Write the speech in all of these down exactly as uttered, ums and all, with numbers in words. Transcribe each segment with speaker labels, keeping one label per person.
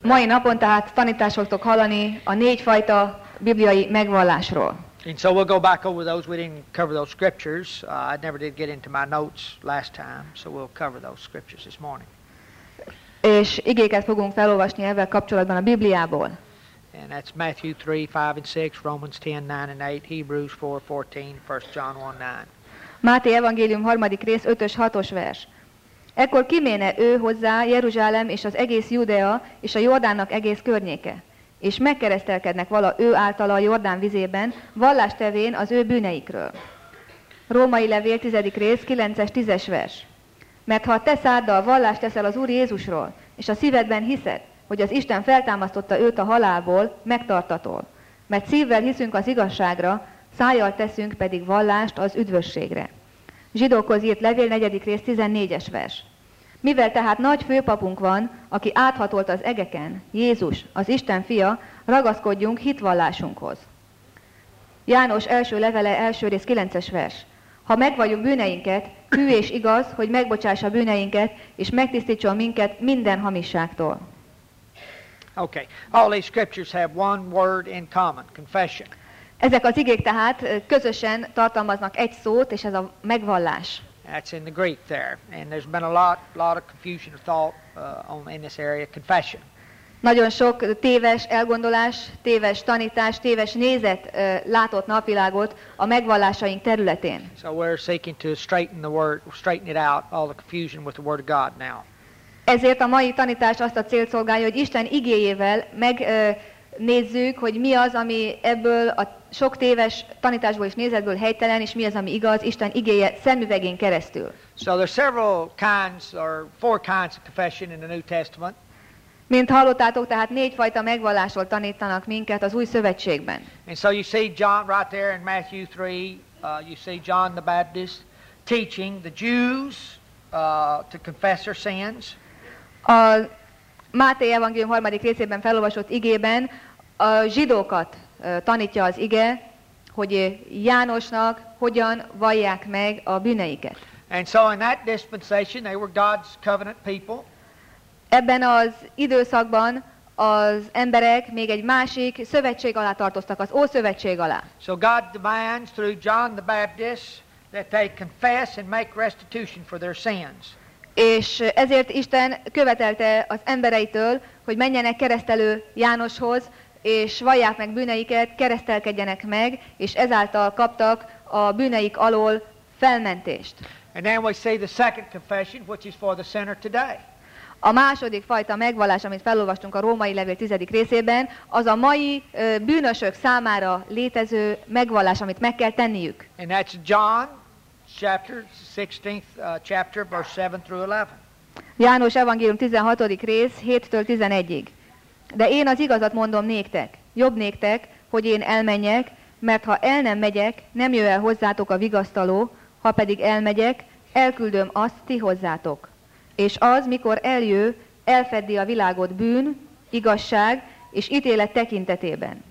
Speaker 1: Mai napon tehát tanítást fogtok hallani a négyfajta bibliai megvallásról.
Speaker 2: And so we'll go back over those. We didn't cover those scriptures. Uh, I never did get into my notes last time, so we'll cover those scriptures this morning.
Speaker 1: És igéket fogunk felolvasni ezzel kapcsolatban a Bibliából.
Speaker 2: And that's Matthew three, five and six, Romans ten, nine and eight, Hebrews four, fourteen, First John one, nine.
Speaker 1: Máté evangélium harmadik rész, ötös, hatos vers. Ekkor kiméne ő hozzá Jeruzsálem és az egész Judea és a Jordánnak egész környéke, és megkeresztelkednek vala ő általa a Jordán vizében, vallást tevén az ő bűneikről. Római levél tizedik rész, kilences, tízes vers. Mert ha a te száddal vallást teszel az Úr Jézusról, és a szívedben hiszed, hogy az Isten feltámasztotta őt a halálból, megtartatol. Mert szívvel hiszünk az igazságra, szájjal teszünk pedig vallást az üdvösségre. Zsidókhoz írt levél negyedik rész, tizennégyes vers. Mivel tehát nagy főpapunk van, aki áthatolt az egeken, Jézus, az Isten fia, ragaszkodjunk hitvallásunkhoz. János első levele, első rész, kilences vers. Ha megvalljuk bűneinket, hű és igaz, hogy megbocsássa bűneinket, és megtisztítson minket minden hamisságtól.
Speaker 2: Okay. All these scriptures have one word in common, confession.
Speaker 1: Ezek az igék tehát közösen tartalmaznak egy szót, és ez a megvallás.
Speaker 2: That's in the Greek there, and there's been a lot, lot of confusion of thought uh, on in this area, confession.
Speaker 1: Nagyon sok téves elgondolás, téves tanítás, téves nézet uh, látott napvilágot a megvallásaink területén.
Speaker 2: So we're seeking to straighten the word, straighten it out, all the confusion with the Word of God now.
Speaker 1: Ezért a mai tanítás azt a célt szolgálja, hogy Isten igéjével megnézzük, uh, hogy mi az, ami ebből a sok téves tanításból és nézetből helytelen, és mi az, ami igaz, Isten igéje szemüvegén keresztül.
Speaker 2: So there's several kinds, or four kinds of confession in the New Testament.
Speaker 1: Mint hallottátok, tehát négyfajta megvallásról tanítanak minket az Új Szövetségben.
Speaker 2: And so you see John right there in Matthew three, uh, you see John the Baptist teaching the Jews uh, to confess their sins.
Speaker 1: A Máté evangélium harmadik részében felolvasott igében a zsidókat uh, tanítja az ige, hogy Jánosnak hogyan vallják meg a bűneiket.
Speaker 2: And so in that dispensation they were God's covenant people.
Speaker 1: Ebben az időszakban az emberek még egy másik szövetség alá tartoztak, az Ószövetség alá.
Speaker 2: So God demands through John the Baptist that they confess and make restitution for their sins.
Speaker 1: És ezért Isten követelte az embereitől, hogy menjenek keresztelő Jánoshoz, és vallják meg bűneiket, keresztelkedjenek meg, és ezáltal kaptak a bűneik alól felmentést.
Speaker 2: And then we see the second confession, which is for the sinner today.
Speaker 1: A második fajta megvallás, amit felolvastunk a Római levél tizedik részében, az a mai ö, bűnösök számára létező megvallás, amit meg kell tenniük.
Speaker 2: And that's John chapter sixteenth uh, chapter verse seven through eleven.
Speaker 1: János evangélium tizenhatodik rész, héttől tizenegyig. De én az igazat mondom néktek, jobb néktek, hogy én elmenjek, mert ha el nem megyek, nem jöjj el hozzátok a vigasztaló, ha pedig elmegyek, elküldöm azt ti hozzátok. És az, mikor eljő, elfeddi a világot bűn, igazság és ítélet tekintetében.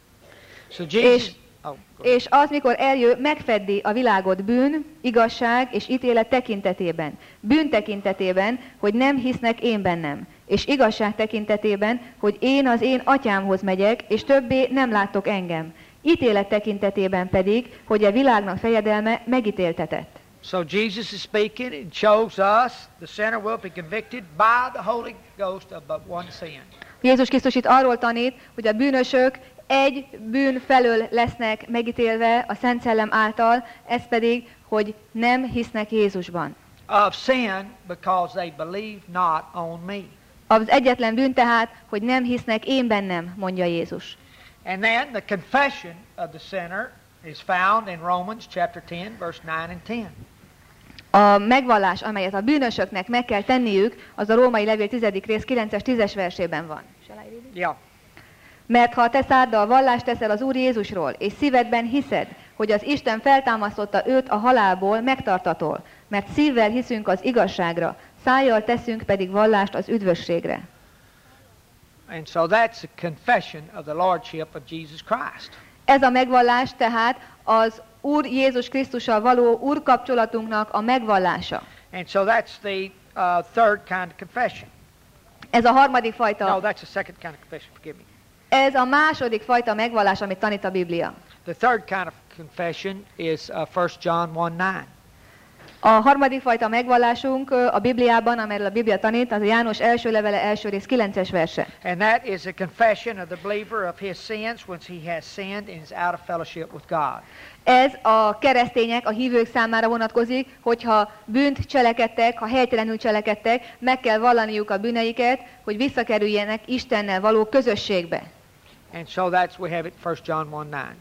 Speaker 2: So Jesus,
Speaker 1: és,
Speaker 2: oh,
Speaker 1: és az, mikor eljő, megfeddi a világot bűn, igazság és ítélet tekintetében. Bűn tekintetében, hogy nem hisznek én bennem. És igazság tekintetében, hogy én az én atyámhoz megyek, és többé nem láttok engem. Ítélet tekintetében pedig, hogy a világnak fejedelme megítéltetett.
Speaker 2: So Jesus is speaking and shows us the sinner will be convicted by the Holy Ghost of but one sin.
Speaker 1: Jézus Krisztus itt arról tanít, hogy a bűnösök egy bűn felől lesznek megítélve a Szent Szellem által, ez pedig, hogy nem hisznek Jézusban.
Speaker 2: Of sin because they believe not on me.
Speaker 1: Az egyetlen bűn tehát, hogy nem hisznek én bennem, mondja Jézus.
Speaker 2: And then the confession of the sinner is found in Romans chapter ten verse nine and ten.
Speaker 1: A megvallás, amelyet a bűnösöknek meg kell tenniük, az a Római levél tizedik rész kilences tízes versében van.
Speaker 2: Yeah.
Speaker 1: Mert ha a te száddal vallást teszel az Úr Jézusról, és szívedben hiszed, hogy az Isten feltámasztotta őt a halálból, megtartatol, mert szívvel hiszünk az igazságra, szájjal teszünk pedig vallást az üdvösségre.
Speaker 2: And so that's a confession of the lordship of Jesus Christ.
Speaker 1: Ez a megvallás tehát az Úr Jézus Krisztussal való úr kapcsolatunknak a megvallása.
Speaker 2: And so that's the uh, third kind of confession.
Speaker 1: Ez a harmadik fajta.
Speaker 2: No, that's the second kind of confession. Forgive me.
Speaker 1: Ez a második fajta megvallás, amit tanít a Biblia.
Speaker 2: The third kind of confession is uh, First John one nine.
Speaker 1: A harmadik fajta megvallásunk a Bibliában, amelyről a Biblia tanít, az a János első levele első rész kilences verse.
Speaker 2: And that is a confession of the believer of his sins when he has sinned and is out of fellowship with God.
Speaker 1: Ez a keresztények, a hívők számára vonatkozik, hogyha bűnt cselekedtek, ha helytelenül cselekedtek, meg kell vallaniuk a bűneiket, hogy visszakerüljenek Istennel való közösségbe.
Speaker 2: And so that's, we have it First John one nine.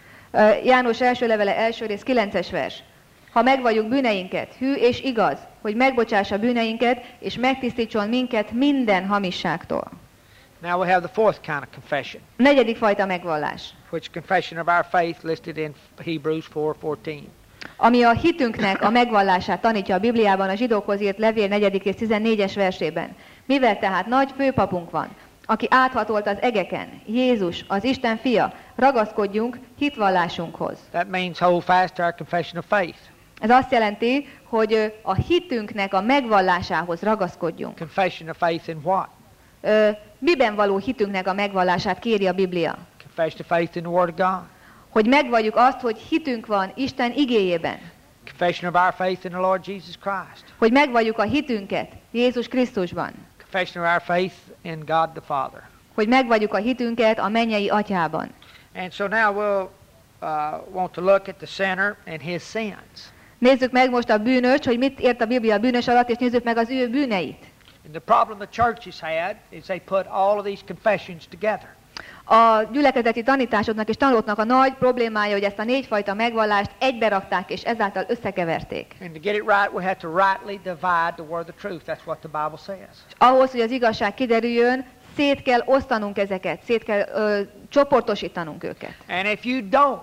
Speaker 1: Uh, János első levele első rész kilences vers. Ha megvalljuk bűneinket, hű és igaz, hogy megbocsássa bűneinket, és megtisztítson minket minden hamisságtól.
Speaker 2: Now we have the fourth kind of confession,
Speaker 1: Negyedik fajta megvallás,
Speaker 2: which confession of our faith listed in Hebrews four fourteen.
Speaker 1: ami a hitünknek a megvallását tanítja a Bibliában a zsidókhoz írt levél negyedik és tizennégyes versében. Mivel tehát nagy főpapunk van, aki áthatolt az egeken, Jézus, az Isten fia, ragaszkodjunk hitvallásunkhoz.
Speaker 2: That means hold fast to our confession of faith.
Speaker 1: Ez azt jelenti, hogy a hitünknek a megvallásához ragaszkodjunk.
Speaker 2: Confession of faith in what?
Speaker 1: Ö, miben való hitünknek a megvallását kéri a Biblia?
Speaker 2: Confession of faith in the Word of God.
Speaker 1: Hogy megvalljuk azt, hogy hitünk van Isten igéjében.
Speaker 2: Confession of our faith in the Lord Jesus Christ.
Speaker 1: Hogy megvalljuk a hitünket Jézus Krisztusban.
Speaker 2: Confession of our faith in God the Father.
Speaker 1: Hogy megvalljuk a hitünket a mennyei Atyában.
Speaker 2: And so now we'll uh, want to look at the sinner and his sins.
Speaker 1: Nézzük meg most a bűnöst, hogy mit ért a Biblia a bűnös alatt, és nézzük meg az ő bűneit.
Speaker 2: And the problem the churches had is they put all of these confessions together.
Speaker 1: A gyülekezeti tanításoknak és tanulóknak a nagy problémája, hogy ezt a négyfajta megvallást egybe rakták, és ezáltal összekeverték.
Speaker 2: And to get it right, we have to rightly divide the word of truth. That's what the Bible says.
Speaker 1: És ahhoz, hogy az igazság kiderüljön, szét kell osztanunk ezeket, szét kell ö, csoportosítanunk őket.
Speaker 2: And if you don't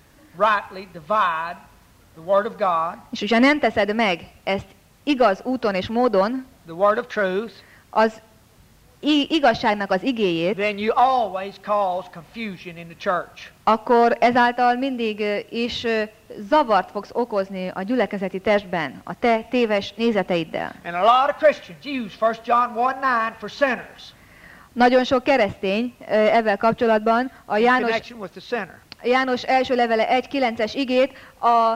Speaker 2: rightly divide the word of God,
Speaker 1: És hogyha nem teszed meg ezt igaz úton és módon,
Speaker 2: the word of truth,
Speaker 1: az i- igazságnak az igéjét,
Speaker 2: then you always cause confusion in the church.
Speaker 1: akkor ezáltal mindig ö, is ö, zavart fogsz okozni a gyülekezeti testben, a te téves nézeteiddel.
Speaker 2: And a lot of Christians use First John one nine for sinners.
Speaker 1: Nagyon sok keresztény ö, ezzel kapcsolatban a
Speaker 2: In
Speaker 1: János,
Speaker 2: connection with the sinner.
Speaker 1: János első levele egy kilences igét a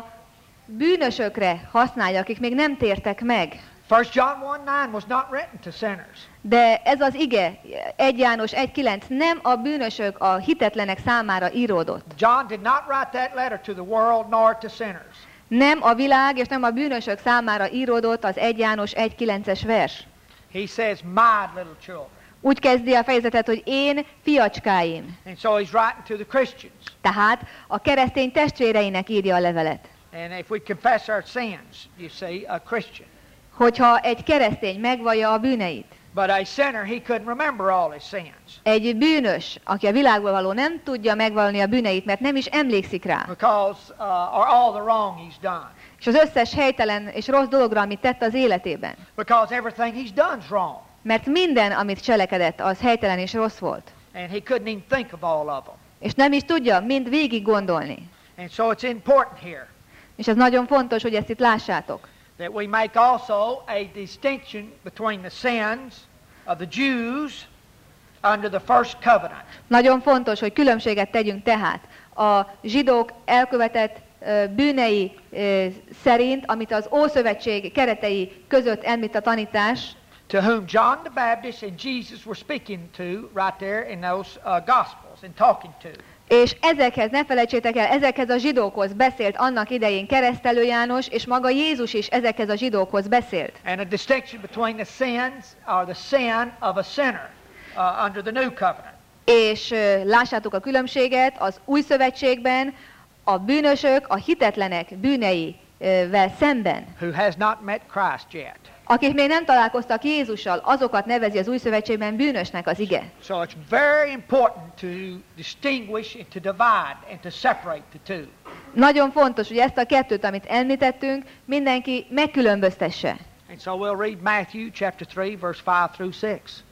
Speaker 1: bűnösökre használja, akik még nem tértek meg.
Speaker 2: First John one nine was not written to sinners.
Speaker 1: De ez az ige, egy János egy kilenc nem a bűnösök, a hitetlenek számára íródott.
Speaker 2: John did not write that letter to the world nor to sinners.
Speaker 1: Nem a világ és nem a bűnösök számára íródott az egy János egy kilences vers.
Speaker 2: He says, my little children.
Speaker 1: Úgy kezdi a fejezetet, hogy én fiacskáim.
Speaker 2: And so he's writing to the Christians.
Speaker 1: Tehát a keresztény testvéreinek írja a levelet.
Speaker 2: And if we confess our sins, you see, a Christian.
Speaker 1: Hogyha egy keresztény megvallja a bűneit,
Speaker 2: But a sinner, he couldn't remember all his sins.
Speaker 1: egy bűnös, aki a világban való, nem tudja megvallani a bűneit, mert nem is emlékszik rá.
Speaker 2: Because, uh, or all the wrong he's done.
Speaker 1: És az összes helytelen és rossz dologra, amit tett az életében.
Speaker 2: Because everything he's done is wrong.
Speaker 1: Mert minden, amit cselekedett, az helytelen és rossz volt.
Speaker 2: And he couldn't even think of all of them.
Speaker 1: És nem is tudja mind végig gondolni.
Speaker 2: And so it's important here
Speaker 1: És ez nagyon fontos, hogy ezt itt lássátok.
Speaker 2: that we make also a distinction between the sins of the Jews under the first covenant.
Speaker 1: Nagyon fontos, hogy különbséget tegyünk tehát a zsidók elkövetett ö, bűnei ö, szerint, amit az Ószövetség keretei között említ a tanítás,
Speaker 2: To whom John the Baptist and Jesus were speaking to right there in those uh, Gospels and talking to.
Speaker 1: és ezekhez, ne felejtsétek el, ezekhez a zsidókhoz beszélt annak idején Keresztelő János, és maga Jézus is ezekhez a zsidókhoz beszélt.
Speaker 2: And a distinction between the sins or the sin of a sinner uh, under the new covenant.
Speaker 1: És ö, lássátok a különbséget, az új szövetségben a bűnösök, a hitetlenek bűneivel szemben,
Speaker 2: Who has not met Christ yet.
Speaker 1: akik még nem találkoztak Jézussal, azokat nevezi az új szövetségben bűnösnek az ige.
Speaker 2: So it's very important to distinguish and to divide and to separate the two.
Speaker 1: Nagyon fontos, hogy ezt a kettőt, amit említettünk, mindenki megkülönböztesse.
Speaker 2: And so we'll read Matthew chapter three verse five through six.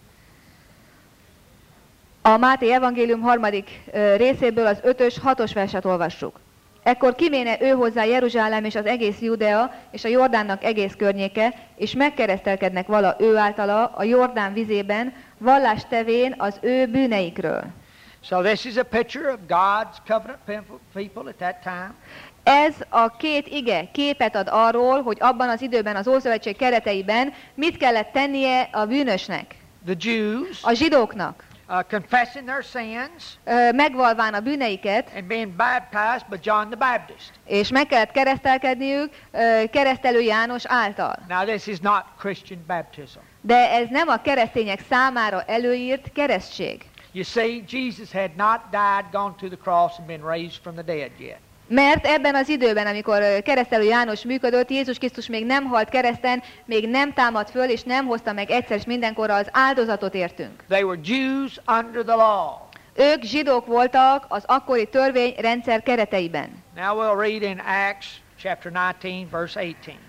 Speaker 1: A Máté evangélium harmadik ö, részéből az ötös, hatos verset olvassuk. Ekkor kiméne ő hozzá Jeruzsálem és az egész Judea és a Jordánnak egész környéke, és megkeresztelkednek vala ő általa a Jordán vizében, vallást tevén az ő bűneikről.
Speaker 2: So this is a picture of God's covenant people at that time.
Speaker 1: Ez a két ige képet ad arról, hogy abban az időben az Ószövetség kereteiben mit kellett tennie a bűnösnek,
Speaker 2: The Jews
Speaker 1: a zsidóknak,
Speaker 2: uh, confessing their sins
Speaker 1: ö, megvalván a bűneiket,
Speaker 2: and being baptized by John the Baptist.
Speaker 1: és meg kellett keresztelkedniük ö, keresztelő János által.
Speaker 2: Now this is not Christian baptism.
Speaker 1: De ez nem a keresztények számára előírt keresztség.
Speaker 2: You see, Jesus had not died, gone to the cross and been raised from the dead yet.
Speaker 1: Mert ebben az időben, amikor ö, keresztelő János működött, Jézus Krisztus még nem halt kereszten, még nem támadt föl, és nem hozta meg egyszer és mindenkorra az áldozatot értünk.
Speaker 2: They were Jews under the law.
Speaker 1: Ők zsidók voltak az akkori törvényrendszer kereteiben.
Speaker 2: Now we'll read in Acts chapter nineteen, verse eighteen.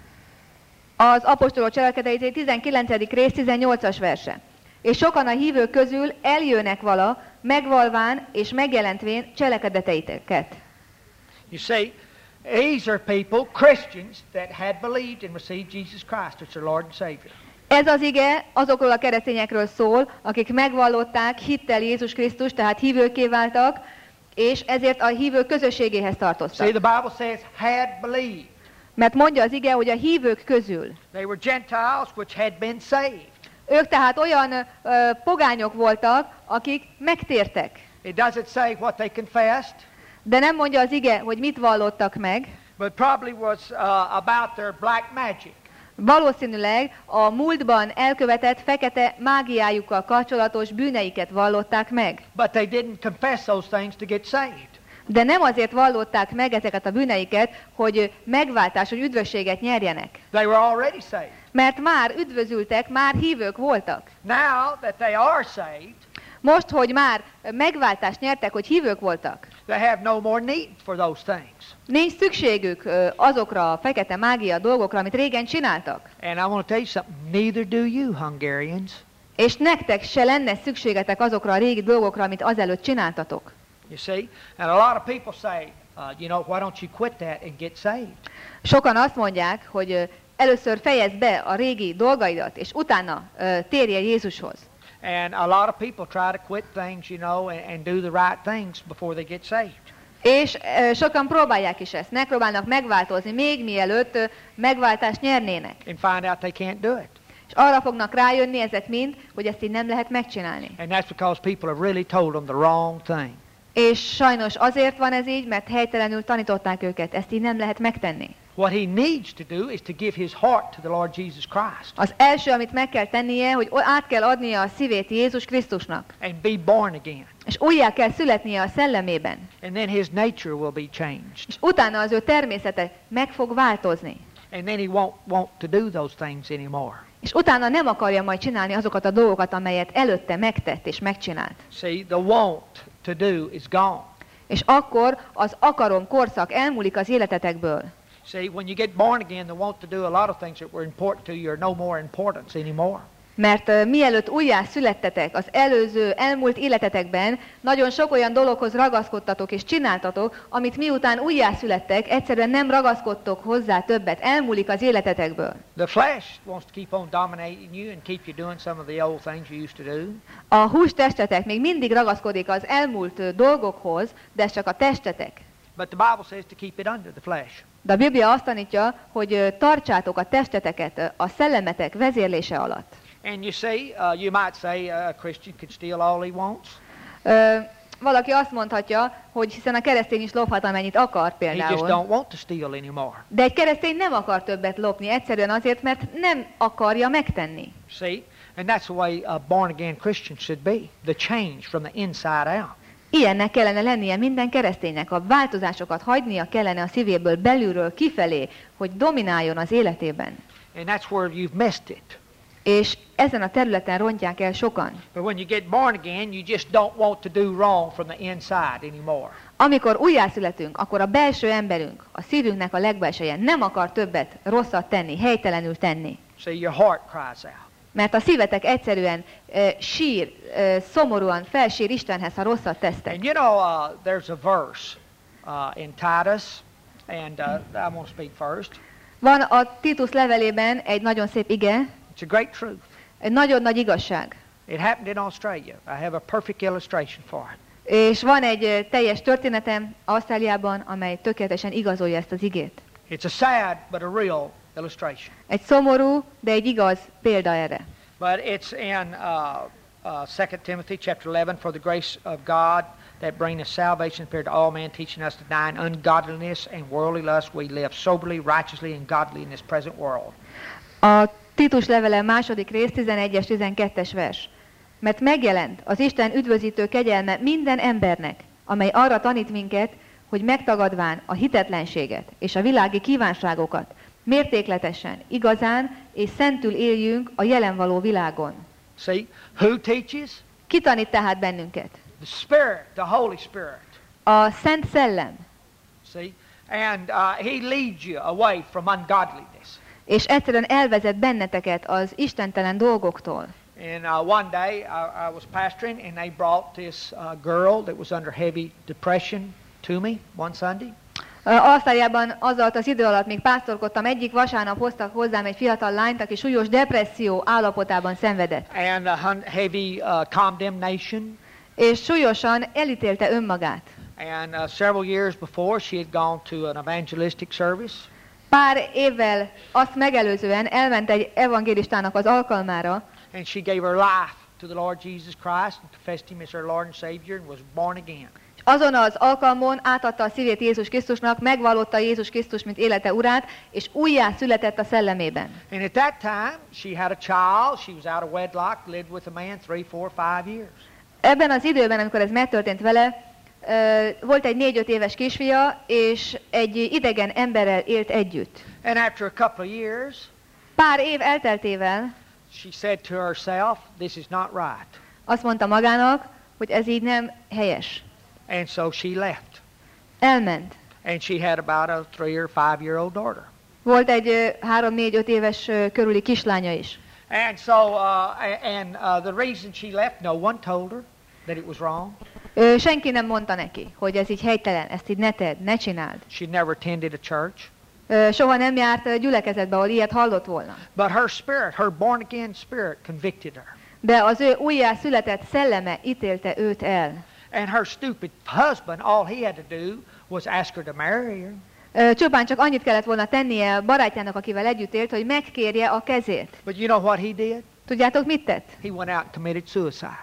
Speaker 1: Az apostolok cselekedetei tizenkilencedik rész tizennyolcas verse. És sokan a hívők közül eljönnek vala, megvalván és megjelentvén cselekedeteiteket.
Speaker 2: You see, these are people, Christians, that had believed and received Jesus Christ as their Lord and Savior.
Speaker 1: Ez az ige azokról a keresztényekről szól, akik megvallották hittel Jézus Krisztus, tehát hívőkké váltak, és ezért a hívők közösségéhez
Speaker 2: See,
Speaker 1: tartoztak.
Speaker 2: the Bible says, had believed.
Speaker 1: Mert mondja az ige, hogy a hívők közül.
Speaker 2: They were Gentiles which had been saved.
Speaker 1: Ők tehát olyan ö, pogányok voltak, akik megtértek.
Speaker 2: It doesn't say what they confessed,
Speaker 1: De nem mondja az ige, hogy mit vallottak meg.
Speaker 2: but probably was uh, about their black magic.
Speaker 1: Valószínűleg a múltban elkövetett fekete mágiájukkal kapcsolatos bűneiket vallották meg.
Speaker 2: But they didn't confess those things to get saved.
Speaker 1: De nem azért vallották meg ezeket a bűneiket, hogy megváltás, hogy üdvösséget nyerjenek.
Speaker 2: They were already saved.
Speaker 1: Mert már üdvözültek, már hívők voltak.
Speaker 2: Now that they are saved,
Speaker 1: Most, hogy már megváltást nyertek, hogy hívők voltak,
Speaker 2: they have no more need for those things.
Speaker 1: nincs szükségük ö, azokra a fekete mágia dolgokra, amit régen csináltak.
Speaker 2: And I want to tell you something, neither do you, Hungarians.
Speaker 1: És nektek se lenne szükségetek azokra a régi dolgokra, amit azelőtt csináltatok.
Speaker 2: You see? And a lot of people say, uh, you know, why don't you quit that and get saved?
Speaker 1: Sokan azt mondják, hogy ö, először fejezd be a régi dolgaidat, és utána ö, térjél Jézushoz.
Speaker 2: And a lot of people try to quit things, you know, and, and do the right things before they get saved.
Speaker 1: És ö, sokan próbálják is ezt, megpróbálnak megváltozni, még mielőtt ö, megváltást nyernének.
Speaker 2: And find out they can't do it.
Speaker 1: És arra fognak rájönni ezek mind, hogy ezt így nem lehet megcsinálni.
Speaker 2: And that's because people have really told them the wrong thing.
Speaker 1: És sajnos azért van ez így, mert helytelenül tanították őket, ezt így nem lehet megtenni.
Speaker 2: What he needs to do is to give his heart to the Lord Jesus Christ
Speaker 1: Az első, amit meg kell tennie, hogy át kell adnia a szívét Jézus Krisztusnak.
Speaker 2: and be born again.
Speaker 1: És újjá kell születnie a szellemében.
Speaker 2: And then his nature will be changed.
Speaker 1: És utána az ő természete meg fog változni.
Speaker 2: And then he won't want to do those things anymore.
Speaker 1: És utána nem akarja majd csinálni azokat a dolgokat, amelyet előtte megtett és megcsinált.
Speaker 2: See, the want to do is gone.
Speaker 1: És akkor az akarom korszak elmúlik az életetekből.
Speaker 2: See, when you get born again, the want to do a lot of things that were important to you are no more importance anymore.
Speaker 1: Mert uh, mielőtt újjá születtetek, az előző, elmúlt életetekben nagyon sok olyan dologhoz ragaszkodtatok és csináltatok, amit miután újjá születtek, egyszerűen nem ragaszkodtok hozzá többet, elmúlik az életetekből.
Speaker 2: The flesh wants to keep on dominating you and keep you doing some of the old things you used to do.
Speaker 1: A hústestetek még mindig ragaszkodik az elmúlt uh, dolgokhoz, de ez csak a testetek.
Speaker 2: But the Bible says to keep it under the flesh.
Speaker 1: De a Biblia azt tanítja, hogy uh, tartsátok a testeteket uh, a szellemetek vezérlése alatt.
Speaker 2: And you see, uh, you might say uh, a Christian can steal all he wants.
Speaker 1: Ö, valaki azt mondhatja, hogy hiszen a keresztény is lophat, amennyit akar
Speaker 2: He just
Speaker 1: például.
Speaker 2: don't want to steal anymore.
Speaker 1: De egy keresztény nem akar többet lopni, egyszerűen azért, mert nem akarja megtenni.
Speaker 2: See? And that's the way a born-again Christian should be. The change from the inside out.
Speaker 1: Ilyennek kellene lennie minden kereszténynek, a változásokat hagynia kellene a szívéből belülről kifelé, hogy domináljon az életében.
Speaker 2: And that's where you've missed it.
Speaker 1: És ezen a területen rontják el sokan.
Speaker 2: But when you get born again, you just don't want to do wrong from the inside anymore.
Speaker 1: Amikor újjászületünk, akkor a belső emberünk, a szívünknek a legbelseje nem akar többet rosszat tenni, helytelenül tenni.
Speaker 2: See, your heart cries out.
Speaker 1: Mert a szívetek egyszerűen e, sír, e, szomorúan felsír Istenhez, ha rosszat tesztek.
Speaker 2: And you know, uh, there's a verse uh, in Titus, and uh, I'm going to speak first.
Speaker 1: Van a Titus levelében egy nagyon szép ige,
Speaker 2: It's a great truth.
Speaker 1: egy nagyon nagy igazság.
Speaker 2: It happened in Australia. I have a perfect illustration for it.
Speaker 1: És van egy ö, teljes történetem Ausztráliában, amely tökéletesen igazolja ezt az igét.
Speaker 2: It's a sad but a real illustration.
Speaker 1: Egy szomorú, de egy igaz példa erre.
Speaker 2: But it's in uh, uh, Second Timothy chapter eleven, for the grace of God that bringeth salvation appeared to all men, teaching us to deny ungodliness and worldly lust. We live soberly, righteously, and godly in this present world.
Speaker 1: A Titus levele második rész, tizenegyes, tizenkettes vers. Mert megjelent az Isten üdvözítő kegyelme minden embernek, amely arra tanít minket, hogy megtagadván a hitetlenséget és a világi kívánságokat mértékletesen, igazán és szentül éljünk a jelenvaló világon.
Speaker 2: See, who teaches?
Speaker 1: Ki tanít tehát bennünket?
Speaker 2: The Spirit, the Holy Spirit.
Speaker 1: A Szent Szellem.
Speaker 2: See, and uh, He leads you away from ungodliness.
Speaker 1: És egyszerűen elvezet benneteket az istentelen dolgoktól.
Speaker 2: And uh, one day I, I was pastoring, and they brought this uh, girl that was under heavy depression to me one Sunday.
Speaker 1: Ausztráliában az alatt az idő alatt még pásztorkodtam, egyik vasárnap hoztak hozzám egy fiatal lányt, aki súlyos depresszió állapotában szenvedett.
Speaker 2: And a hun- heavy uh, condemnation.
Speaker 1: És súlyosan elítélte önmagát.
Speaker 2: And uh, several years before, she had gone to an evangelistic service.
Speaker 1: Pár évvel azt megelőzően elment egy evangélistának az alkalmára,
Speaker 2: And she gave her life to the Lord Jesus Christ and confessed Him as her Lord and Savior and was born again.
Speaker 1: és azon az alkalmon átadta a szívét Jézus Krisztusnak, megvallotta Jézus Krisztus, mint élete urát, és újjá született a szellemében.
Speaker 2: And at that time, she had a child. She was out of wedlock, lived with a man three, four, five years.
Speaker 1: Ebben az időben, amikor ez megtörtént vele, volt egy négy-öt éves kisfia, és egy idegen emberrel élt együtt.
Speaker 2: And after a couple of years,
Speaker 1: Pár év elteltével
Speaker 2: she said to herself, "This is not right."
Speaker 1: azt mondta magának, hogy ez így nem helyes.
Speaker 2: And so she left.
Speaker 1: Elment.
Speaker 2: And she had about a three or five-year-old daughter.
Speaker 1: Volt egy három-négy-öt éves ö, körüli kislánya is.
Speaker 2: And so, uh, and uh, the reason she left, no one told her that it was wrong.
Speaker 1: Ö, senki nem mondta neki, hogy ez így helytelen, ezt így ne tedd, ne csináld.
Speaker 2: She never attended a church.
Speaker 1: Ö, soha nem járt ö, gyülekezetbe, ahol ilyet hallott volna.
Speaker 2: But her spirit, her born-again spirit convicted her.
Speaker 1: De az ő újjá született szelleme ítélte őt el.
Speaker 2: And her stupid husband, all he had to do was ask her to marry her.
Speaker 1: Ö, Csupán csak annyit kellett volna tennie a barátjának, akivel együtt élt, hogy megkérje a kezét.
Speaker 2: But you know what he did?
Speaker 1: Tudjátok, mit tett?
Speaker 2: He went out and committed suicide.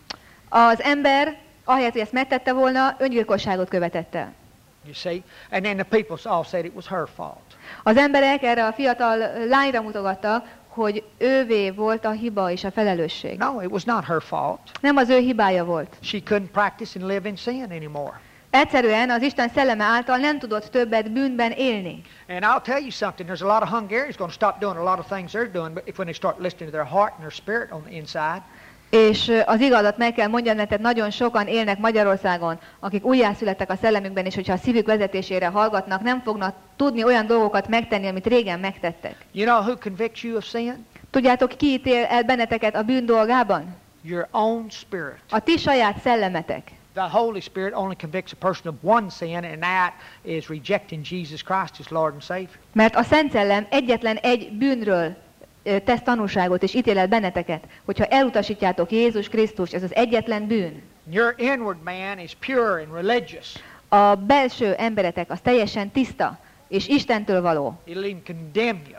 Speaker 1: Az ember, ahelyett, hogy ezt megtette volna, öngyilkosságot követett el.
Speaker 2: You see? And then the people all said it was her fault.
Speaker 1: Az emberek erre a fiatal lányra mutogattak, hogy ővé volt a hiba és a felelősség.
Speaker 2: No, it was not her fault.
Speaker 1: Nem az ő hibája volt.
Speaker 2: She couldn't practice and live in sin anymore.
Speaker 1: Egyszerűen az Isten szelleme által nem tudott többet bűnben élni.
Speaker 2: And I'll tell you something, there's a lot of Hungarians going to stop doing a lot of things they're doing, but if when they start listening to their heart and their spirit on the inside.
Speaker 1: És az igazat meg kell mondjam, mert nagyon sokan élnek Magyarországon, akik újjászülettek a szellemükben, és hogyha a szívük vezetésére hallgatnak, nem fognak tudni olyan dolgokat megtenni, amit régen megtettek.
Speaker 2: You know who convicts you of sin?
Speaker 1: Tudjátok, ki ítél el benneteket a bűn dolgában?
Speaker 2: Your own spirit.
Speaker 1: A ti saját szellemetek.
Speaker 2: The Holy Spirit only convicts a person of one sin, and that is rejecting Jesus Christ as Lord and Savior.
Speaker 1: Mert a Szent Szellem egyetlen egy bűnről ö, tesz tanúságot és ítél el benneteket, hogyha elutasítjátok Jézus Krisztust, ez az egyetlen bűn.
Speaker 2: Your inward man is pure and religious.
Speaker 1: A belső emberetek az teljesen tiszta és Istentől való,
Speaker 2: He'll even condemn you.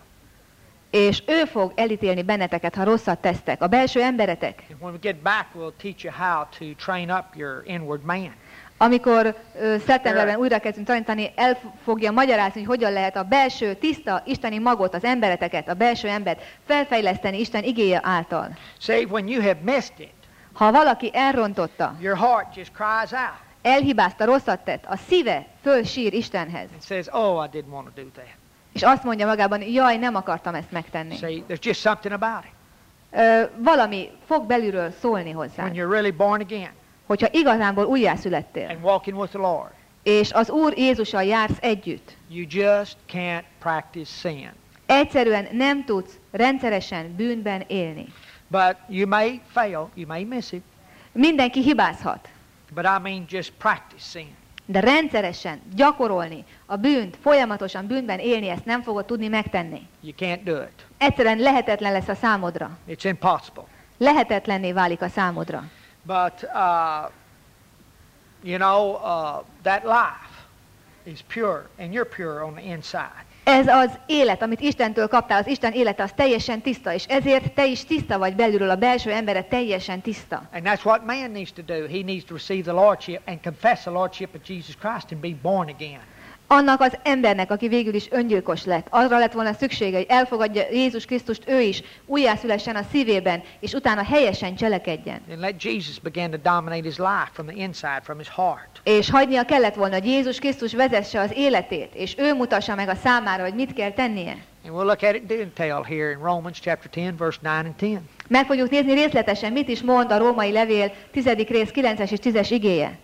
Speaker 1: és ő fog elítélni benneteket, ha rosszat tesztek. A belső emberetek.
Speaker 2: And when we get back, we'll teach you how to train up your inward man.
Speaker 1: Amikor ö, szeptemberben újra kezdünk tanítani, el fogja magyarázni, hogy hogyan lehet a belső, tiszta, isteni magot, az embereteket, a belső embert felfejleszteni Isten igéje által.
Speaker 2: See, when you have missed it,
Speaker 1: Ha valaki elrontotta,
Speaker 2: your heart just cries out
Speaker 1: elhibázta, rosszat tett, a szíve fölsír Istenhez,
Speaker 2: and says, "Oh, I didn't want to do that."
Speaker 1: és azt mondja magában, jaj, nem akartam ezt megtenni.
Speaker 2: See, there's just something about it.
Speaker 1: Ö, valami fog belülről szólni hozzá.
Speaker 2: When you're really born again
Speaker 1: Hogyha igazánból újjászülettél,
Speaker 2: and walking with the Lord,
Speaker 1: és az Úr Jézussal jársz együtt,
Speaker 2: you just can't practice sin.
Speaker 1: egyszerűen nem tudsz rendszeresen bűnben élni.
Speaker 2: But you may fail, you may miss it,
Speaker 1: Mindenki hibázhat,
Speaker 2: but I mean just practice sin.
Speaker 1: De rendszeresen gyakorolni a bűnt, folyamatosan bűnben élni, ezt nem fogod tudni megtenni.
Speaker 2: You can't do it.
Speaker 1: Egyszerűen lehetetlen lesz a számodra.
Speaker 2: It's impossible.
Speaker 1: Lehetetlenné válik a számodra.
Speaker 2: But, uh, you know, uh, that life is pure, and you're pure on the inside.
Speaker 1: Ez az élet, amit Istentől kaptál, az Isten élete, az teljesen tiszta, és ezért te is tiszta vagy belülről, a belső embered teljesen tiszta.
Speaker 2: And that's what man needs to do. He needs to receive the lordship and confess the lordship of Jesus Christ and be born again.
Speaker 1: Annak az embernek, aki végül is öngyilkos lett, arra lett volna szüksége, hogy elfogadja Jézus Krisztust ő is, újjászülessen a szívében, és utána helyesen cselekedjen.
Speaker 2: And let Jesus begin to dominate his life from the inside, from his heart.
Speaker 1: És hagynia kellett volna, hogy Jézus Krisztus vezesse az életét, és ő mutassa meg a számára, hogy mit kell tennie.
Speaker 2: And we'll look at it in detail here in Romans chapter ten, verse nine and ten.
Speaker 1: Meg fogjuk nézni részletesen, mit is mond a római levél tizedik rész kilences és tízes igéje.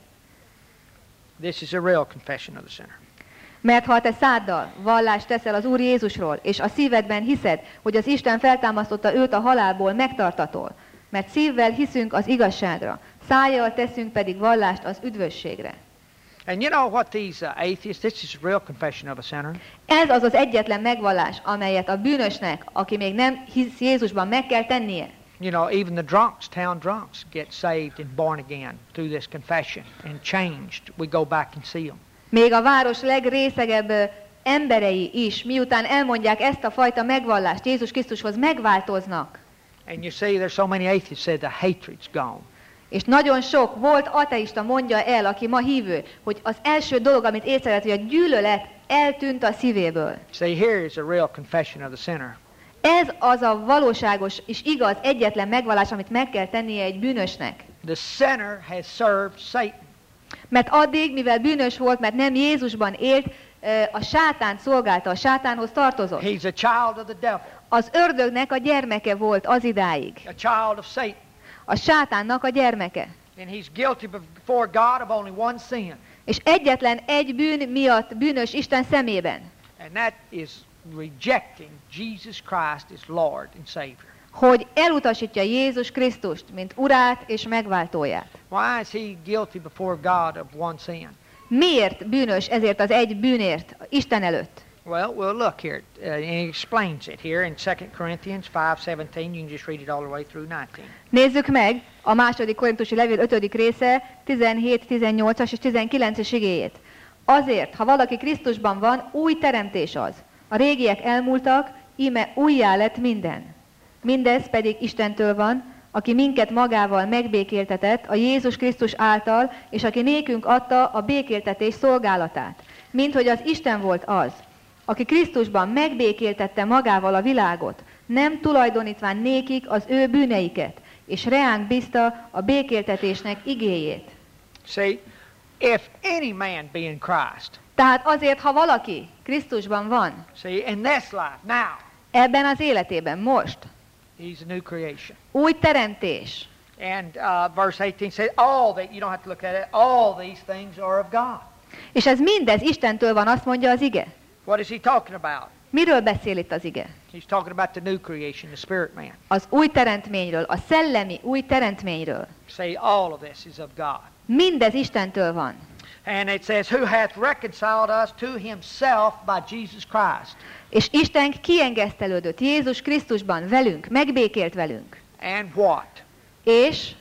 Speaker 2: This is a real confession of the sinner.
Speaker 1: Mert ha te száddal vallást teszel az Úr Jézusról, és a szívedben hiszed, hogy az Isten feltámasztotta őt a halálból, megtartatol. Mert szívvel hiszünk az igazságra, szájjal teszünk pedig vallást az üdvösségre.
Speaker 2: And you know what these uh, atheists, this is a real confession of a sinner.
Speaker 1: Ez az az egyetlen megvallás, amelyet a bűnösnek, aki még nem hisz Jézusban, meg kell tennie.
Speaker 2: You know, even the drunks, town drunks, get saved and born again through this confession and changed. We go back and see them.
Speaker 1: Még a város legrészegebb emberei is, miután elmondják ezt a fajta megvallást Jézus Krisztushoz, megváltoznak.
Speaker 2: And you see, there's so many atheists said the hatred's gone.
Speaker 1: És nagyon sok volt ateista mondja el, aki ma hívő, hogy az első dolog, amit észrevett, hogy a gyűlölet eltűnt a szívéből.
Speaker 2: See, here is a real confession of the sinner.
Speaker 1: Ez az a valóságos és igaz egyetlen megvallás, amit meg kell tennie egy bűnösnek.
Speaker 2: The sinner has served Satan.
Speaker 1: Mert addig, mivel bűnös volt, mert nem Jézusban élt, a sátánt szolgálta, a sátánhoz tartozott.
Speaker 2: He's a child of the devil.
Speaker 1: Az ördögnek a gyermeke volt az idáig.
Speaker 2: A child of Satan.
Speaker 1: A sátánnak a gyermeke.
Speaker 2: And he's guilty before God of only one sin.
Speaker 1: És egyetlen egy bűn miatt bűnös Isten szemében.
Speaker 2: And that is rejecting Jesus Christ as Lord and Savior.
Speaker 1: Hogy elutasítja Jézus Krisztust, mint urát és megváltóját.
Speaker 2: Why is he guilty before God of one sin?
Speaker 1: Miért bűnös ezért az egy bűnért Isten előtt?
Speaker 2: Well, we'll look here. Uh, and he explains it here in Second Corinthians five seventeen. You can just read it all the way through nineteen.
Speaker 1: Nézzük meg a második korintusi levél ötödik része tizenhét, tizennyolcas és tizenkilences igéjét. Azért, ha valaki Krisztusban van, új teremtés az. A régiek elmúltak, íme újjá lett minden. Mindez pedig Istentől van, aki minket magával megbékéltetett a Jézus Krisztus által, és aki nékünk adta a békéltetés szolgálatát. Mint hogy az Isten volt az, aki Krisztusban megbékéltette magával a világot, nem tulajdonítván nékik az ő bűneiket, és reánk bízta a békéltetésnek igéjét.
Speaker 2: See, if any man be in Christ,
Speaker 1: Tehát azért, ha valaki Krisztusban van,
Speaker 2: see, in this life, now,
Speaker 1: ebben az életében, most,
Speaker 2: he's a new creation.
Speaker 1: új teremtés.
Speaker 2: And uh, verse eighteen says, all that, you don't have to look at it, all these things are of God.
Speaker 1: És ez mindez Istentől van, azt mondja az ige.
Speaker 2: What is he talking about?
Speaker 1: Miről beszél itt az ige?
Speaker 2: He's talking about the new creation, the spirit man.
Speaker 1: Az új teremtményről, a szellemi új teremtményről.
Speaker 2: See, all of this is of God.
Speaker 1: Mindez Istentől van.
Speaker 2: And it says, who hath reconciled us to himself by Jesus Christ.
Speaker 1: És Isten kiengesztelődött Jézus Krisztusban velünk, megbékélt velünk.
Speaker 2: And what?
Speaker 1: És,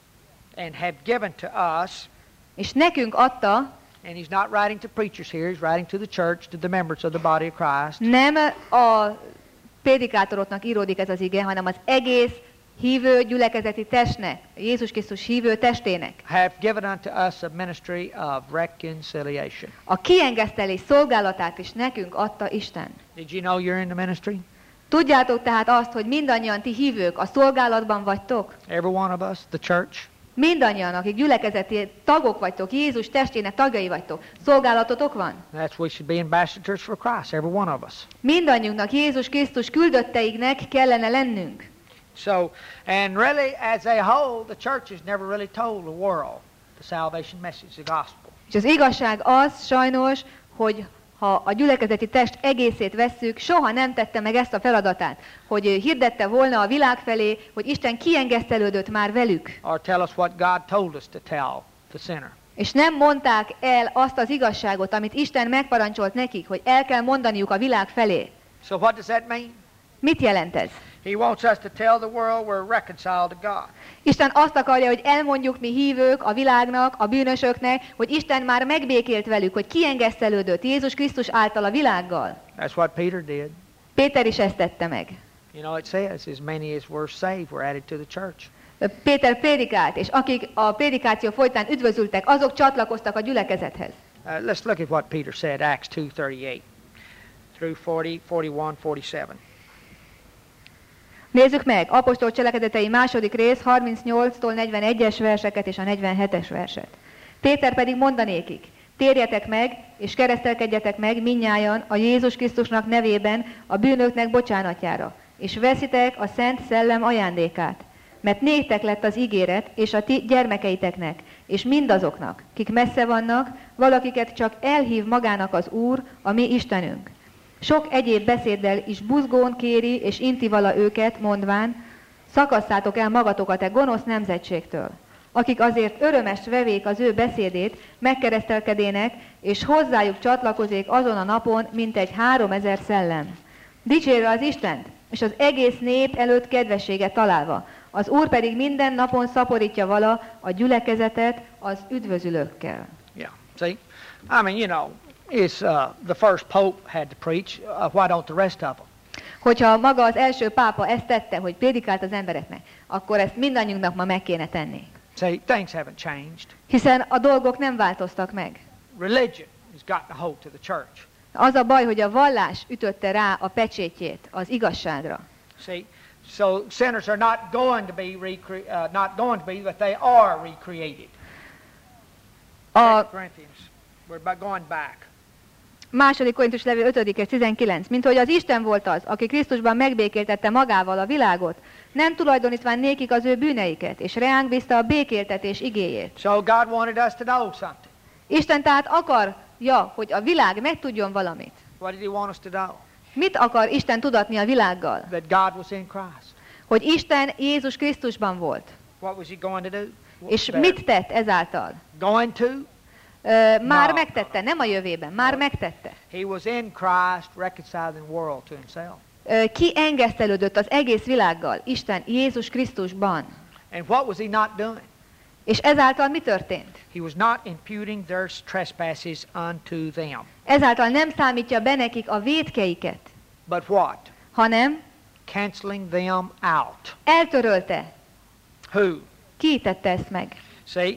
Speaker 2: And have given to us,
Speaker 1: és nekünk adta,
Speaker 2: and he's not writing to preachers here, he's writing to the church, to the members of the body of Christ.
Speaker 1: nem a prédikátoroknak íródik ez az ige, hanem az egész hívő gyülekezeti testnek, Jézus Krisztus hívő testének.
Speaker 2: Have given unto us a ministry of reconciliation.
Speaker 1: A kiengesztelés szolgálatát is nekünk adta Isten.
Speaker 2: Did you know you're in the ministry?
Speaker 1: Tudjátok tehát azt, hogy mindannyian ti hívők a szolgálatban vagytok?
Speaker 2: Every one of us, the church.
Speaker 1: Mindannyian, akik gyülekezeti tagok vagytok, Jézus testének tagjai vagytok, szolgálatotok van?
Speaker 2: That's we should be ambassadors for Christ, every one of us.
Speaker 1: Mindannyiunknak Jézus Krisztus küldötteiknek kellene lennünk.
Speaker 2: So, and really, as a whole, the church has never really told the world the salvation message, the gospel.
Speaker 1: És az igazság az sajnos, hogy ha a gyülekezeti test egészét vesszük, soha nem tette meg ezt a feladatát, hogy hirdette volna a világ felé, hogy Isten kiengesztelődött már velük.
Speaker 2: Or tell us what God told us to tell the sinner.
Speaker 1: És nem mondták el azt az igazságot, amit Isten megparancsolt nekik, hogy el kell mondaniuk a világ felé.
Speaker 2: So what does that mean?
Speaker 1: Mit jelent ez?
Speaker 2: He wants us to tell the world we're reconciled to God.
Speaker 1: Isten azt akarja, hogy elmondjuk mi hívők a világnak, a bűnösöknek, hogy Isten már megbékélt velük, hogy kiengesztelődött Jézus Krisztus által a világgal.
Speaker 2: That's what Peter did.
Speaker 1: Péter is ezt tette meg.
Speaker 2: You know, it says, as many as were saved were added to the church.
Speaker 1: Péter prédikált, és akik a prédikáció folytán üdvözültek, azok csatlakoztak a gyülekezethez.
Speaker 2: Uh, let's look at what Peter said, Acts two thirty-eight through forty, forty-one, forty-seven.
Speaker 1: Nézzük meg, apostol cselekedetei második rész, harmincnyolctól negyvenegyes verseket és a negyvenhetes verset. Péter pedig mondanékik, térjetek meg, és keresztelkedjetek meg mindnyájan a Jézus Krisztusnak nevében a bűnöknek bocsánatjára, és veszitek a Szent Szellem ajándékát. Mert néktek lett az ígéret, és a ti gyermekeiteknek, és mindazoknak, kik messze vannak, valakiket csak elhív magának az Úr, a mi Istenünk. Sok egyéb beszéddel is buzgón kéri, és inti vala őket, mondván, szakasszátok el magatokat e gonosz nemzetségtől, akik azért örömest vevék az ő beszédét, megkeresztelkedének, és hozzájuk csatlakozék azon a napon, mint egy háromezer szellem. Dicsérve az Istent, és az egész nép előtt kedvességet találva, az Úr pedig minden napon szaporítja vala a gyülekezetet az üdvözülőkkel.
Speaker 2: Yeah, see? I mean, you know, it's uh, the first pope had to preach, uh, why don't the rest of them?
Speaker 1: Hogyha maga az első pápa ezt tette, hogy prédikált az embereknek, akkor ezt mindannyiunknak ma meg kéne tenni.
Speaker 2: See, things haven't changed.
Speaker 1: Hiszen a dolgok nem változtak meg.
Speaker 2: Religion has gotten a hold to the church.
Speaker 1: Az a baj, hogy a vallás ütötte rá a pecsétjét az igazságra.
Speaker 2: See, so sinners are not going to be recre- uh, not going to be, but they are recreated.
Speaker 1: A
Speaker 2: Corinthians, we're going back.
Speaker 1: második Korintus levél ötödik és tizenkilenc. Mint hogy az Isten volt az, aki Krisztusban megbékéltette magával a világot, nem tulajdonítván nékik az ő bűneiket, és reánk bízta a békéltetés igéjét.
Speaker 2: So God wanted us to know something.
Speaker 1: Isten tehát akarja, hogy a világ megtudjon valamit.
Speaker 2: What did he want us to know?
Speaker 1: Mit akar Isten tudatni a világgal?
Speaker 2: That God was in Christ.
Speaker 1: Hogy Isten Jézus Krisztusban volt.
Speaker 2: What was he going to do?
Speaker 1: És mit tett ezáltal?
Speaker 2: Going to?
Speaker 1: Ö, már
Speaker 2: No.
Speaker 1: megtette, nem a jövőben, már megtette.
Speaker 2: He was in Christ, reconciling the world to himself.
Speaker 1: Ö, ki engesztelődött az egész világgal? Isten Jézus Krisztusban.
Speaker 2: And what was he not doing?
Speaker 1: És ezáltal mi történt?
Speaker 2: He was not imputing their trespasses unto them.
Speaker 1: Ezáltal nem számítja be nekik a vétkeiket,
Speaker 2: But what?
Speaker 1: hanem
Speaker 2: Canceling them out.
Speaker 1: eltörölte.
Speaker 2: Who?
Speaker 1: Ki tette ezt meg?
Speaker 2: See,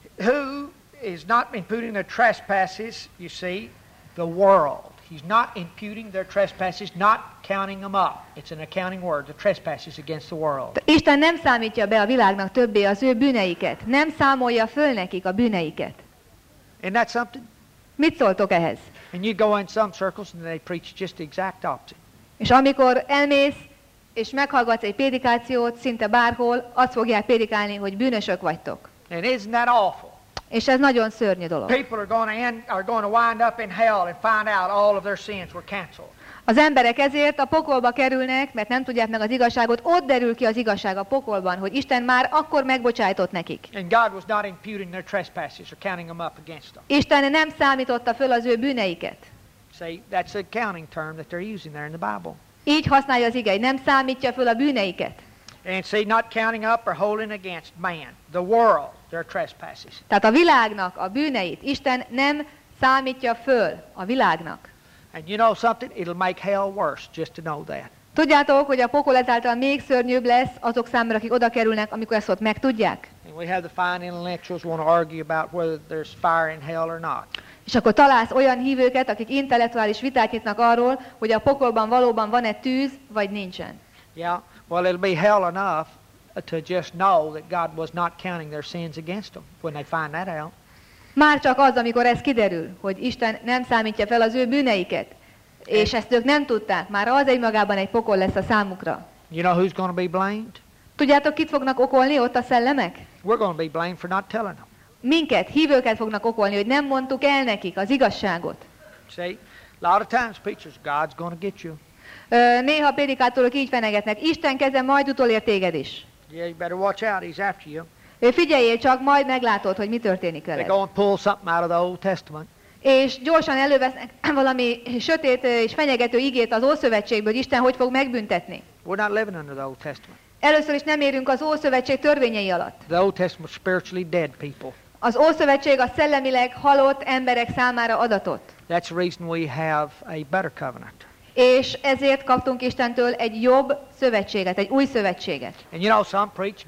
Speaker 2: who is not imputing their trespasses, you see, the world. He's not imputing their trespasses, not counting them up. It's an accounting word, the trespasses against the world.
Speaker 1: Isten nem számítja be a világnak többé az ő bűneiket. Nem számolja föl nekik a bűneiket.
Speaker 2: Isn't that something?
Speaker 1: Mit szóltok ehhez?
Speaker 2: And you go in some circles and they preach just the exact opposite.
Speaker 1: És amikor elmész, és meghallgatsz egy prédikációt, szinte bárhol, azt fogják prédikálni, hogy bűnösök vagytok.
Speaker 2: And isn't that awful?
Speaker 1: És ez nagyon szörnyű dolog.
Speaker 2: People are going to end, are going to wind up in hell and find out all of their sins were canceled.
Speaker 1: Az emberek ezért a pokolba kerülnek, mert nem tudják meg az igazságot, ott derül ki az igazság a pokolban, hogy Isten már akkor megbocsájtott nekik.
Speaker 2: And God was not imputing their trespasses or counting them up against them.
Speaker 1: Isten nem számította föl az ő bűneiket.
Speaker 2: See, that's a counting term that they're using there in the Bible.
Speaker 1: Így használja az ige, nem számítja föl a bűneiket.
Speaker 2: And see, not counting up or holding against man, the world, their trespasses.
Speaker 1: Tehát a világnak a bűneit Isten nem számítja föl a világnak.
Speaker 2: And you know something? It'll make hell worse just to know that.
Speaker 1: Tudjátok, hogy a pokol ezáltal még szörnyűbb lesz azok számára, akik oda kerülnek, amikor ezt ott megtudják?
Speaker 2: And we have the fine intellectuals want to argue about whether there's fire in hell or not.
Speaker 1: És akkor találsz olyan hívőket, akik intellektuális vitát nyitnak arról, hogy a pokolban valóban van-e tűz, vagy nincsen.
Speaker 2: Yeah, well, it'll be hell enough to just know that God was not counting their sins against them when they find that out.
Speaker 1: Már csak az, amikor ez kiderül, hogy Isten nem számítja fel az ő bűneiket, és ezt ők nem tudták, már az egymagában egy pokol lesz a számukra.
Speaker 2: You know who's going to be blamed?
Speaker 1: Tudjátok, kit fognak okolni ott a szellemek?
Speaker 2: We're going to be blamed for not telling them.
Speaker 1: Minket, hívőket fognak okolni, hogy nem mondtuk el nekik az igazságot.
Speaker 2: See, a lot of times preachers, God's going to get you.
Speaker 1: Ö, néha prédikátorok így fenegetnek, Isten keze majd utolér téged is.
Speaker 2: Yeah, you better watch out, he's after you.
Speaker 1: Figyeljél csak, majd meglátod, hogy mi történik
Speaker 2: They
Speaker 1: veled.
Speaker 2: go and pull something out of the Old Testament.
Speaker 1: És gyorsan elővesznek valami sötét és fenyegető igét az Ószövetségből, hogy Isten hogy fog megbüntetni.
Speaker 2: We're not living under the Old Testament.
Speaker 1: Először is nem érünk az Ószövetség törvényei alatt.
Speaker 2: The Old Testament spiritually dead people.
Speaker 1: Az Ószövetség a szellemileg halott emberek számára adatott.
Speaker 2: That's the reason we have a better covenant.
Speaker 1: És ezért kaptunk Istentől egy jobb szövetséget, egy új szövetséget.
Speaker 2: And you know, some preach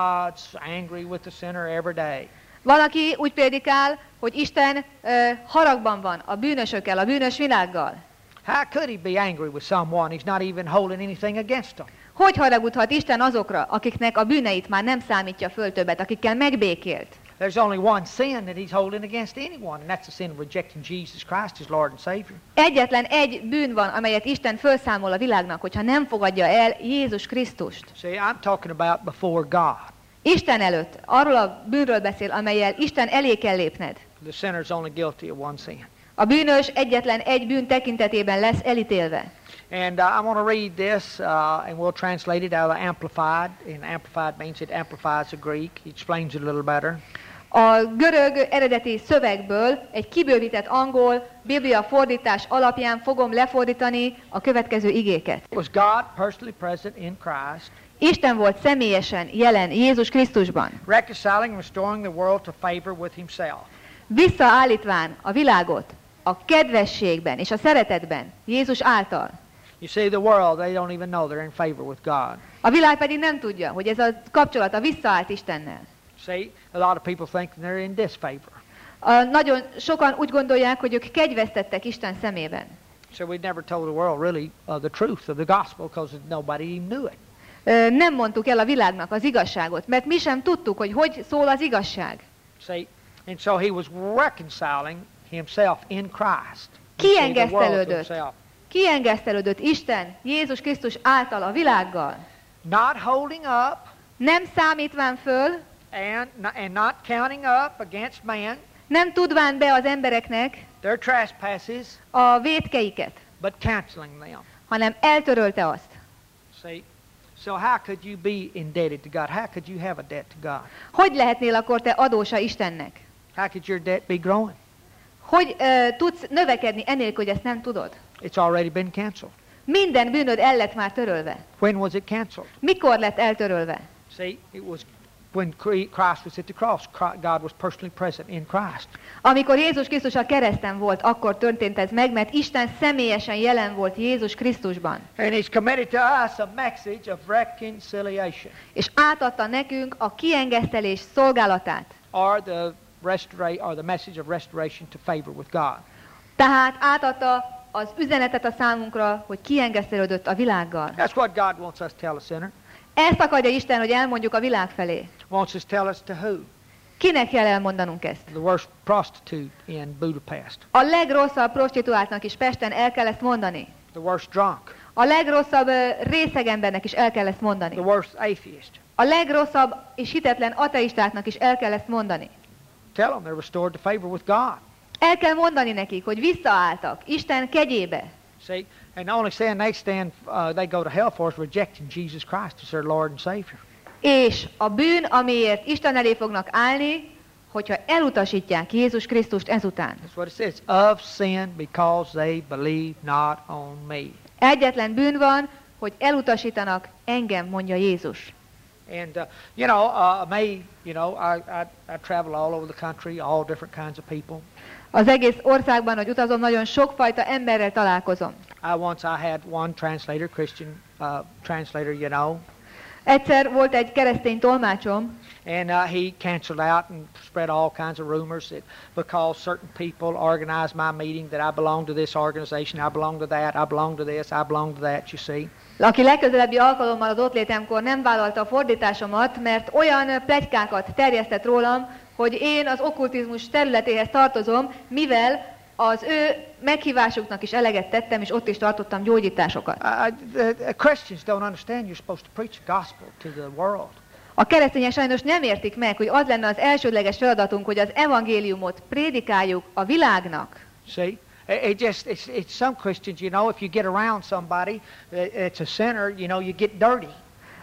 Speaker 2: God's angry with the sinner every day.
Speaker 1: Van, aki úgy prédikál, hogy Isten uh, haragban van a bűnösökkel, a bűnös világgal.
Speaker 2: How could he be angry with someone he's not even holding anything against them?
Speaker 1: Hogy haragudhat Isten azokra, akiknek a bűneit már nem számítja föl többet, akikkel megbékélt?
Speaker 2: There's only one sin that he's holding against anyone, and that's the sin of rejecting Jesus Christ as Lord and Savior.
Speaker 1: Egyetlen egy bűn van, amelyet Isten felszámol a világnak, hogyha nem fogadja el Jézus Krisztust.
Speaker 2: See, I'm talking about before God.
Speaker 1: Isten előtt arról a bűnről beszél, amellyel Isten elé kell lépned.
Speaker 2: The sinner is only guilty of one sin.
Speaker 1: A bűnös egyetlen egy bűn tekintetében lesz elítélve.
Speaker 2: And uh, I want to read this, uh, and we'll translate it out of the Amplified. And Amplified means it amplifies the Greek. It explains it a little better.
Speaker 1: A görög eredeti szövegből egy kibővített angol Biblia fordítás alapján fogom lefordítani a következő igéket.
Speaker 2: Was God personally present in Christ,
Speaker 1: Isten volt személyesen jelen Jézus Krisztusban,
Speaker 2: reconciling and restoring the world to favor with himself.
Speaker 1: visszaállítván a világot a kedvességben és a szeretetben Jézus által.
Speaker 2: You see, the world, they don't even know they're in favor with God.
Speaker 1: A világ pedig nem tudja, hogy ez a kapcsolat a visszaállt Istennel.
Speaker 2: See, a lot of people think they're in disfavor.
Speaker 1: A, nagyon sokan úgy gondolják, hogy ők kegyvesztettek Isten szemében.
Speaker 2: So we never told the world really uh, the truth of the gospel because nobody even knew it.
Speaker 1: Ö, Nem mondtuk el a világnak az igazságot, mert mi sem tudtuk, hogy hogy szól az igazság.
Speaker 2: See, and so he was reconciling himself in Christ. You see, the world to
Speaker 1: Kiengesztelődött.
Speaker 2: himself.
Speaker 1: Kiengesztelődött Isten Jézus Krisztus által a világgal.
Speaker 2: Not holding up
Speaker 1: Nem számítván föl,
Speaker 2: and, and not counting up against man
Speaker 1: nem tudván be az embereknek
Speaker 2: their trespasses,
Speaker 1: a vétkeiket,
Speaker 2: but canceling them.
Speaker 1: hanem eltörölte azt.
Speaker 2: See, so how could you be indebted to God? How could you have a debt to God?
Speaker 1: Hogy lehetnél akkor te adósa Istennek?
Speaker 2: How could your debt be growing?
Speaker 1: Hogy uh, tudsz növekedni enélkül, hogy ezt nem tudod?
Speaker 2: It's already been canceled.
Speaker 1: Minden bűnöd el lett már törölve.
Speaker 2: When was it canceled?
Speaker 1: Mikor lett eltörölve?
Speaker 2: See, it was when Christ was at the cross. God was personally present in Christ.
Speaker 1: Amikor Jézus Krisztus a kereszten volt, akkor történt ez meg, mert Isten személyesen jelen volt Jézus Krisztusban.
Speaker 2: And he's committed to us a message of reconciliation.
Speaker 1: És átadta nekünk a kiengesztelés szolgálatát.
Speaker 2: Or the restora- or the message of restoration to favor with God.
Speaker 1: Tehát átadta az üzenetet a számunkra, hogy kiengesztelődött a világgal.
Speaker 2: That's what God wants us to tell a sinner.
Speaker 1: Ezt akarja Isten, hogy elmondjuk a világ felé.
Speaker 2: Wants us to tell us to who?
Speaker 1: Kinek kell elmondanunk ezt?
Speaker 2: The worst prostitute in Budapest.
Speaker 1: A legrosszabb prostituáltnak is Pesten el kell ezt mondani.
Speaker 2: The worst drunk.
Speaker 1: A legrosszabb ö, részegembernek is el kell ezt mondani.
Speaker 2: The worst atheist.
Speaker 1: A legrosszabb és hitetlen ateistáknak is el kell ezt mondani.
Speaker 2: Tell them they're restored to favor with God.
Speaker 1: El kell mondani nekik, hogy visszaálltak Isten kegyébe.
Speaker 2: See, and the only sin they stand, uh, they go to hell for is rejecting Jesus Christ as their Lord and Savior.
Speaker 1: És a bűn, amiért Isten elé fognak állni, hogyha elutasítják Jézus Krisztust ezután.
Speaker 2: That's what it says. Of sin because they believe not on me.
Speaker 1: Egyetlen bűn van, hogy elutasítanak engem, mondja Jézus.
Speaker 2: And, uh, you know, uh, me, you know, I, I, I travel all over the country, all different kinds of people.
Speaker 1: Az egész országban, hogy utazom, nagyon sokfajta emberrel találkozom.
Speaker 2: I once I had one translator, Christian uh, translator, you know,
Speaker 1: Egyszer volt egy keresztény tolmácsom,
Speaker 2: and uh, he canceled out and spread all kinds of rumors that because certain people organized my meeting that I belong to this organization, I belong to that, I belong to this, I belong to that, you see.
Speaker 1: aki legközelebbi alkalommal az ott létemkor nem vállalta a fordításomat, mert olyan pletykákat terjesztett rólam, hogy én az okkultizmus területéhez tartozom, mivel az ő meghívásuknak is eleget tettem, és ott is tartottam gyógyításokat.
Speaker 2: Uh, the, the Christians don't understand you're supposed to preach the gospel to the world.
Speaker 1: A keresztények sajnos nem értik meg, hogy az lenne az elsődleges feladatunk, hogy az evangéliumot prédikáljuk a világnak.
Speaker 2: See, it, it just it's, it's some Christians, you know, if you get around somebody that's a sinner, you know, you get dirty.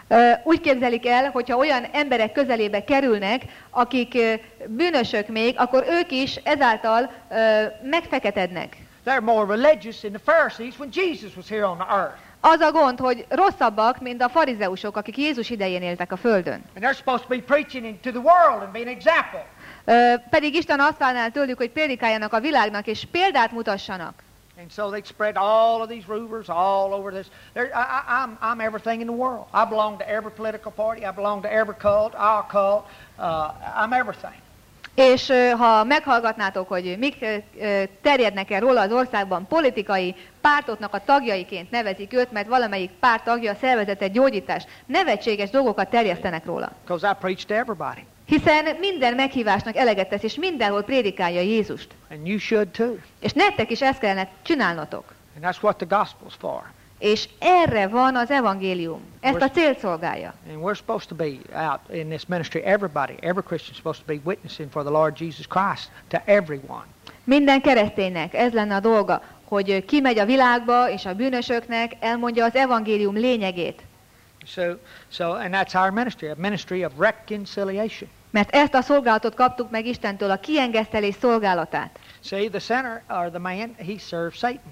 Speaker 1: Ö, Úgy képzelik el, hogyha olyan emberek közelébe kerülnek, akik ö, bűnösök még, akkor ők is ezáltal ö, megfeketednek.
Speaker 2: They're more religious than the Pharisees when Jesus was here on the earth.
Speaker 1: Az a gond, hogy rosszabbak, mint a farizeusok, akik Jézus idején éltek a földön.
Speaker 2: And they're supposed to be preaching to the world and be an example.
Speaker 1: Ö, pedig Isten azt várná tőlük, hogy prédikáljanak a világnak, és példát mutassanak.
Speaker 2: And so they spread all of these rumors all over this. There, I, I, I'm, I'm everything in the world. I belong to every political party. I belong to every cult, our cult. Uh, I'm everything.
Speaker 1: És ö, ha meghallgatnátok, hogy mik ö, ö, terjednek el róla az országban, politikai pártoknak a tagjaiként nevezik őt, mert valamelyik párt tagja szervezett egy gyógyítást. Nevetséges dolgokat terjesztenek róla.
Speaker 2: Because I preach to everybody.
Speaker 1: Hiszen minden meghívásnak eleget tesz, és mindenhol prédikálja Jézust.
Speaker 2: And you should too.
Speaker 1: És nektek is ezt kellene csinálnotok.
Speaker 2: And that's what the gospel's for.
Speaker 1: És erre van az evangélium. Ezt a célt szolgálja.
Speaker 2: And we're supposed to be out in this ministry, everybody, every Christian is supposed to be witnessing for the Lord Jesus Christ to everyone.
Speaker 1: Minden kereszténynek ez lenne a dolga, hogy kimegy a világba, és a bűnösöknek elmondja az evangélium lényegét.
Speaker 2: So, so, and that's our ministry, a ministry of reconciliation.
Speaker 1: Mert ezt a szolgálatot kaptuk meg Istentől, a kiengesztelés szolgálatát.
Speaker 2: See, the sinner or the man, he serves Satan.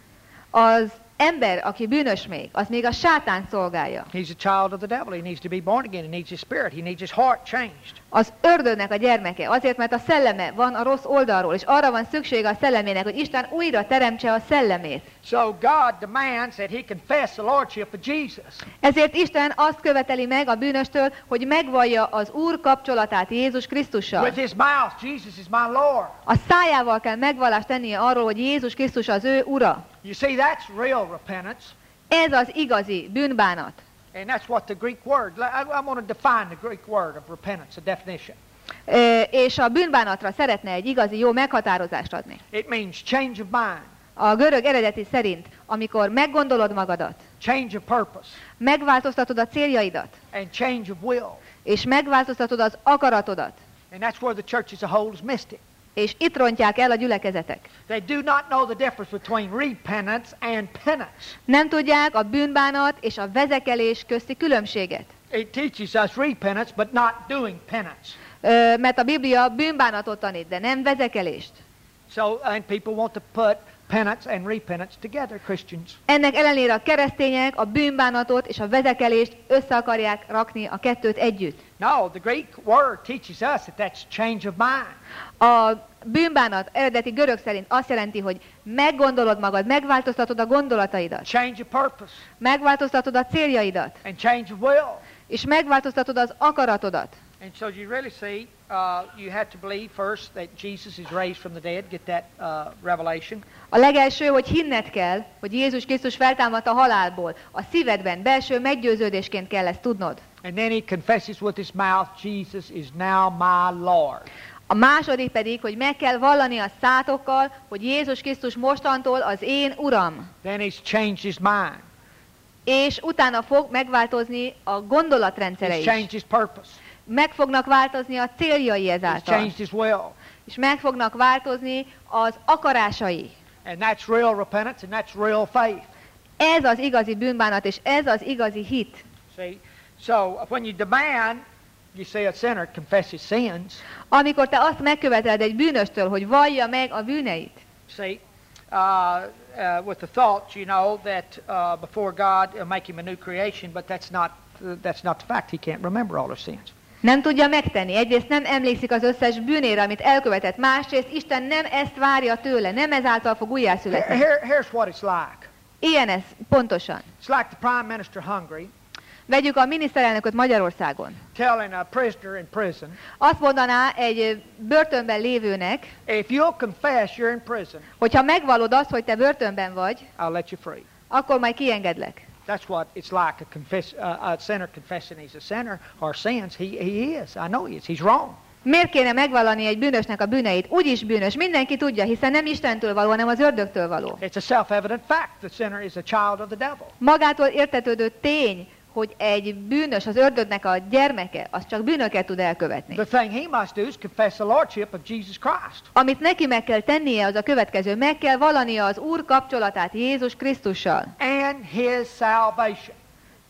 Speaker 1: Az ember, aki bűnös még, az még a sátán szolgálja.
Speaker 2: He's a child of the devil. He needs to be born again. He needs his spirit. He needs his heart changed.
Speaker 1: Az ördögnek a gyermeke, azért, mert a szelleme van a rossz oldalról, és arra van szüksége a szellemének, hogy Isten újra teremtse a szellemét.
Speaker 2: So God demands that he confess the lordship of Jesus.
Speaker 1: Ezért Isten azt követeli meg a bűnöstől, hogy megvallja az Úr kapcsolatát Jézus Krisztussal.
Speaker 2: With his mouth, Jesus is my Lord.
Speaker 1: A szájával kell megvallást tennie arról, hogy Jézus Krisztus az ő ura.
Speaker 2: You see, that's real repentance.
Speaker 1: Ez az igazi bűnbánat.
Speaker 2: And that's what the Greek word, I, I want to define the Greek word of repentance, a definition.
Speaker 1: Ö, és a bűnbánatra szeretne egy igazi jó meghatározást adni.
Speaker 2: It means change of mind,
Speaker 1: A görög eredeti szerint, amikor meggondolod magadat,
Speaker 2: change of purpose,
Speaker 1: megváltoztatod a céljaidat,
Speaker 2: and change of will.
Speaker 1: és megváltoztatod az akaratodat,
Speaker 2: And that's where the church as a whole has missed it.
Speaker 1: és itt rontják el a gyülekezetek.
Speaker 2: They do not know the difference between repentance and penance.
Speaker 1: Nem tudják a bűnbánat és a vezekelés közti különbséget.
Speaker 2: It teaches us repentance, but not doing penance.
Speaker 1: Ö, mert a Biblia bűnbánatot tanít, de nem vezekelést.
Speaker 2: So, and people want to put penance and repentance together, Christians.
Speaker 1: Ennek ellenére a keresztények a bűnbánatot és a vezekelést össze akarják rakni a kettőt együtt.
Speaker 2: No, the Greek word teaches us that that's change of mind.
Speaker 1: A bűnbánat eredeti görög szerint azt jelenti, hogy meggondolod magad, megváltoztatod a gondolataidat,
Speaker 2: Change of purpose
Speaker 1: megváltoztatod a céljaidat,
Speaker 2: and change of will.
Speaker 1: és megváltoztatod az akaratodat.
Speaker 2: And so you really see, uh, you have to believe first that Jesus is raised from the dead. Get that uh, revelation.
Speaker 1: A legelső, hogy hinned kell, hogy Jézus Krisztus feltámadt a halálból. A szívedben, belső meggyőződésként kell ezt tudnod.
Speaker 2: And then he confesses with his mouth, Jesus is now my Lord.
Speaker 1: A második pedig, hogy meg kell vallani a szátokkal, hogy Jézus Krisztus mostantól az én Uram.
Speaker 2: Then he's changed his mind.
Speaker 1: És utána fog megváltozni a gondolatrendszere
Speaker 2: He's
Speaker 1: is.
Speaker 2: changed his purpose.
Speaker 1: Meg fognak változni a céljai
Speaker 2: He's
Speaker 1: ezáltal.
Speaker 2: changed his will.
Speaker 1: És meg fognak változni az akarásai.
Speaker 2: And that's real repentance and that's real faith.
Speaker 1: Ez az igazi bűnbánat, és ez az igazi hit.
Speaker 2: See? So when you demand, you see a sinner confess his sins.
Speaker 1: Amikor te azt megköveteled egy bűnöstől, hogy vallja meg a bűneit.
Speaker 2: See, uh, uh, with the thought, you know, that uh, before God he'll make him a new creation, but that's not uh, that's not the fact. He can't remember all his sins.
Speaker 1: Nem tudja megtenni. Egyrészt nem emlékszik az összes bűnére, amit elkövetett. Másrészt Isten nem ezt várja tőle, nem ezáltal fog újjászületni.
Speaker 2: Here, here's what it's like.
Speaker 1: Ilyen ez pontosan.
Speaker 2: It's like the prime minister Hungary
Speaker 1: Vegyük a miniszterelnököt Magyarországon.
Speaker 2: telling a prisoner in prison,
Speaker 1: Azt mondaná egy börtönben lévőnek,
Speaker 2: if you'll confess you're in prison,
Speaker 1: hogyha megvallod azt, hogy te börtönben vagy,
Speaker 2: I'll let you free.
Speaker 1: akkor majd kiengedlek.
Speaker 2: That's what it's like, a, confess, uh, a sinner confessing he's a sinner or sins. He, he is. I know he is. He's wrong.
Speaker 1: Miért kéne megvallani egy bűnösnek a bűneit? Úgyis bűnös, mindenki tudja, hiszen nem Istentől való, hanem az ördögtől való.
Speaker 2: It's a self-evident fact. The sinner is a child of the devil.
Speaker 1: Magától értetődő tény, hogy egy bűnös, az ördögnek a gyermeke, az csak bűnöket tud elkövetni.
Speaker 2: The thing he must do is confess the lordship of Jesus Christ.
Speaker 1: Amit neki meg kell tennie, az a következő. Meg kell vallania az Úr kapcsolatát Jézus Krisztussal.
Speaker 2: And his salvation.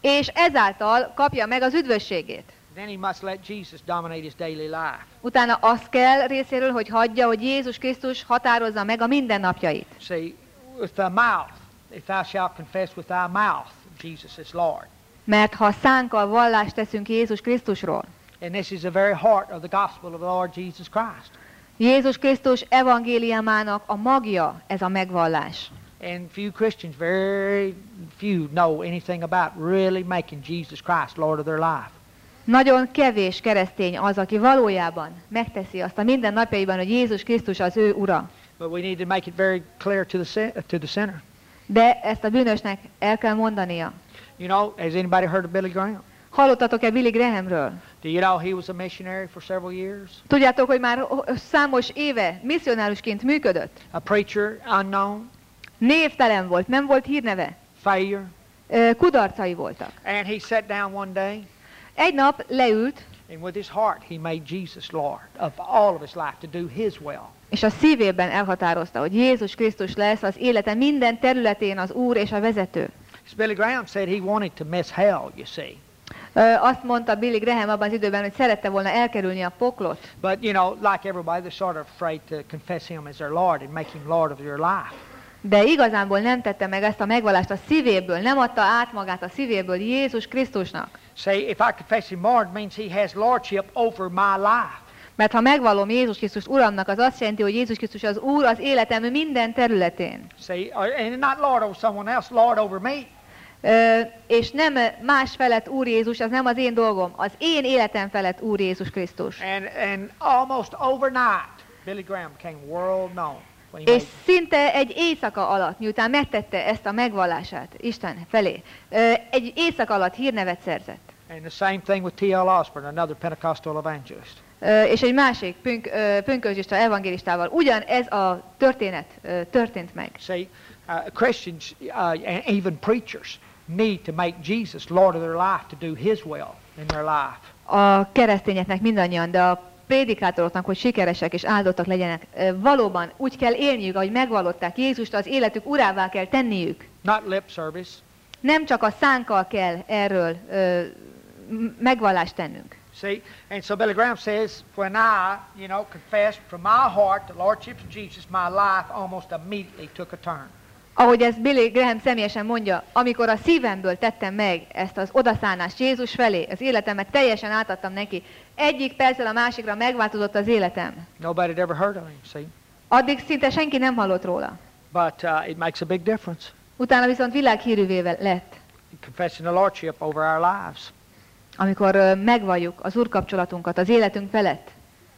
Speaker 1: és ezáltal kapja meg az üdvösségét.
Speaker 2: Then he must let Jesus dominate his daily life.
Speaker 1: Utána az kell részéről, hogy hagyja, hogy Jézus Krisztus határozza meg a mindennapjait.
Speaker 2: See, with the mouth, if thou shalt confess with thy mouth, Jesus is Lord.
Speaker 1: Mert ha szánkkal vallást teszünk Jézus Krisztusról,
Speaker 2: And this is the very heart of the gospel of the Lord Jesus Christ.
Speaker 1: Jézus Krisztus evangéliumának a magja ez a megvallás.
Speaker 2: And few Christians, very few, know anything about really making Jesus Christ Lord of their life.
Speaker 1: Nagyon kevés keresztény az, aki valójában megteszi azt a minden napjaiban, hogy Jézus Krisztus az ő ura.
Speaker 2: But we need to make it very clear to the sin- to the sinner.
Speaker 1: De ezt a bűnösnek el kell mondania.
Speaker 2: You know, has anybody heard of Billy Graham?
Speaker 1: Hallottatok-e Billy Grahamről?
Speaker 2: Do you know he was a missionary for several years?
Speaker 1: Tudjátok, hogy már számos éve misszionárusként működött?
Speaker 2: A preacher, unknown,
Speaker 1: Névtelen volt, nem volt hírneve.
Speaker 2: failure.
Speaker 1: Ö, Kudarcai voltak.
Speaker 2: And he sat down one day,
Speaker 1: Egy nap leült,
Speaker 2: and with his heart he made Jesus Lord of all of his life to do his will.
Speaker 1: és a szívében elhatározta, hogy Jézus Krisztus lesz az élete minden területén az Úr és a vezető.
Speaker 2: Billy Graham said he wanted to miss hell, you see.
Speaker 1: Ö, Azt mondta Billy Graham abban az időben, hogy szerette volna elkerülni a poklot.
Speaker 2: But, you know, like everybody, they're sort of afraid to confess him as their Lord and make him Lord of your life.
Speaker 1: De igazából nem tette meg ezt a megvallást a szívéből, nem adta át magát a szívéből Jézus Krisztusnak.
Speaker 2: Say, if I confess him Lord, means he has lordship over my life.
Speaker 1: Mert ha megvallom Jézus Krisztus Uramnak, az azt jelenti, hogy Jézus Krisztus az Úr az életem minden területén.
Speaker 2: See, and not Lord over someone else, Lord over me.
Speaker 1: Ö, és nem más felett Úr Jézus, az nem az én dolgom, az én életem felett Úr Jézus Krisztus.
Speaker 2: And, and almost overnight, Billy Graham became world known. when he
Speaker 1: És
Speaker 2: made-
Speaker 1: szinte egy éjszaka alatt, miután megtette ezt a megvallását Isten felé, ö, egy éjszaka alatt hírnevet szerzett.
Speaker 2: And the same thing with T L Osborne, another Pentecostal evangelist.
Speaker 1: Ö, És egy másik pünk, ö, pünkösdista evangélistával ugyan ez a történet ö, történt meg.
Speaker 2: See, uh, Christians uh, and even preachers need to make Jesus Lord of their life to do his will in their life.
Speaker 1: A keresztényeknek mindannyian, de a prédikátoroknak, hogy sikeresek és áldottak legyenek, ö, valóban úgy kell élniük, ahogy megvallották Jézust, az életük urává kell tenniük.
Speaker 2: Not lip service.
Speaker 1: Nem csak a szánkkal kell erről ö, m- megvallást tennünk.
Speaker 2: See, and so Billy Graham says, when I, you know, confessed from my heart the Lordship of Jesus, my life almost immediately took a turn.
Speaker 1: Ahogy ezt Billy Graham személyesen mondja, amikor a szívemből tettem meg ezt az odaszánást Jézus felé, az életemet teljesen átadtam neki, egyik percről a másikra megváltozott az életem.
Speaker 2: Nobody had ever heard of him, see.
Speaker 1: Addig szinte senki nem hallott róla.
Speaker 2: But uh, it makes a big difference.
Speaker 1: Utána viszont világhírűvé lett,
Speaker 2: Confessing the Lordship over our lives.
Speaker 1: amikor ö, megvalljuk az Úr kapcsolatunkat az életünk felett.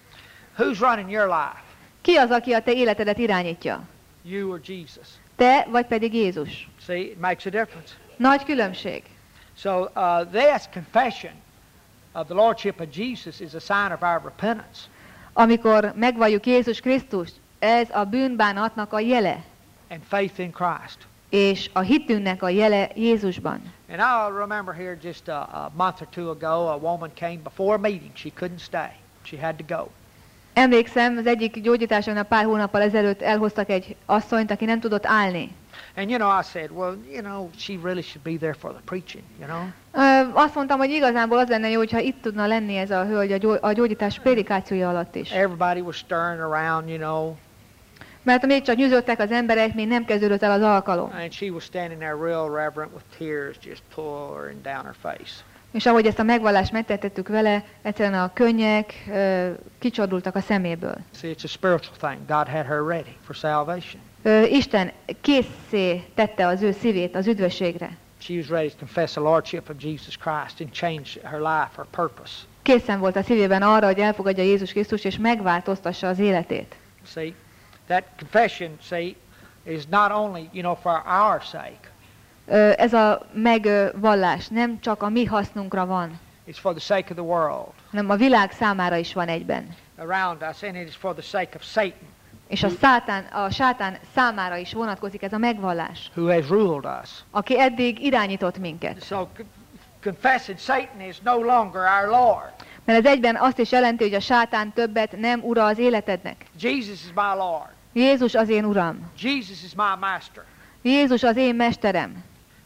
Speaker 2: Who's running your life?
Speaker 1: Ki az, aki a te életedet irányítja?
Speaker 2: You or Jesus?
Speaker 1: Te, vagy pedig Jézus?
Speaker 2: See, it makes a difference.
Speaker 1: Nagy különbség.
Speaker 2: So uh, this confession of the Lordship of Jesus is a sign of our repentance.
Speaker 1: Amikor megvalljuk Jézus Krisztust, ez a bűnbánatnak a jele,
Speaker 2: And faith in Christ.
Speaker 1: és a hitünknek a jele Jézusban.
Speaker 2: And I remember here just a, a month or two ago, a woman came before a meeting. She couldn't stay. She had to go.
Speaker 1: Emlékszem, az egyik gyógyításon a pár hónappal ezelőtt elhoztak egy asszonyt, aki nem tudott állni.
Speaker 2: And you know, I said, well, you know, she really should be there for the preaching, you know.
Speaker 1: Ö, azt mondtam, hogy igazából az lenne jó, hogyha itt tudna lenni ez a hölgy a, gyó- a gyógyítás prédikációja alatt is.
Speaker 2: Everybody was stirring around, you know,
Speaker 1: Mert még csak nyűzöttek az emberek, még nem kezdődött el az alkalom.
Speaker 2: and she was standing there real reverent with tears just pouring down her face.
Speaker 1: És ahogy ezt a megvallást megtettettük vele, egyszerűen a könnyek ö, kicsordultak a szeméből.
Speaker 2: See, it's a spiritual thing. God had her ready for salvation.
Speaker 1: Ö, Isten készé tette az ő szívét az üdvösségre.
Speaker 2: She was ready to confess the Lordship of Jesus Christ and change her life, her purpose.
Speaker 1: Készen volt a szívében arra, hogy elfogadja Jézus Krisztust és megváltoztassa az életét.
Speaker 2: See, that confession, see, is not only, you know, for our sake.
Speaker 1: Ö, Ez a megvallás nem csak a mi hasznunkra van,
Speaker 2: It's for the sake of the world
Speaker 1: hanem a világ számára is van egyben.
Speaker 2: around us, and it is for the sake of Satan,
Speaker 1: És a, szátán, a sátán számára is vonatkozik ez a megvallás,
Speaker 2: who has ruled us.
Speaker 1: aki eddig irányított minket.
Speaker 2: So c- confessing Satan is no longer our Lord.
Speaker 1: Mert ez egyben azt is jelenti, hogy a sátán többet nem ura az életednek.
Speaker 2: Jesus is my Lord.
Speaker 1: Jézus az én uram.
Speaker 2: Jesus is my master.
Speaker 1: Jézus az én mesterem.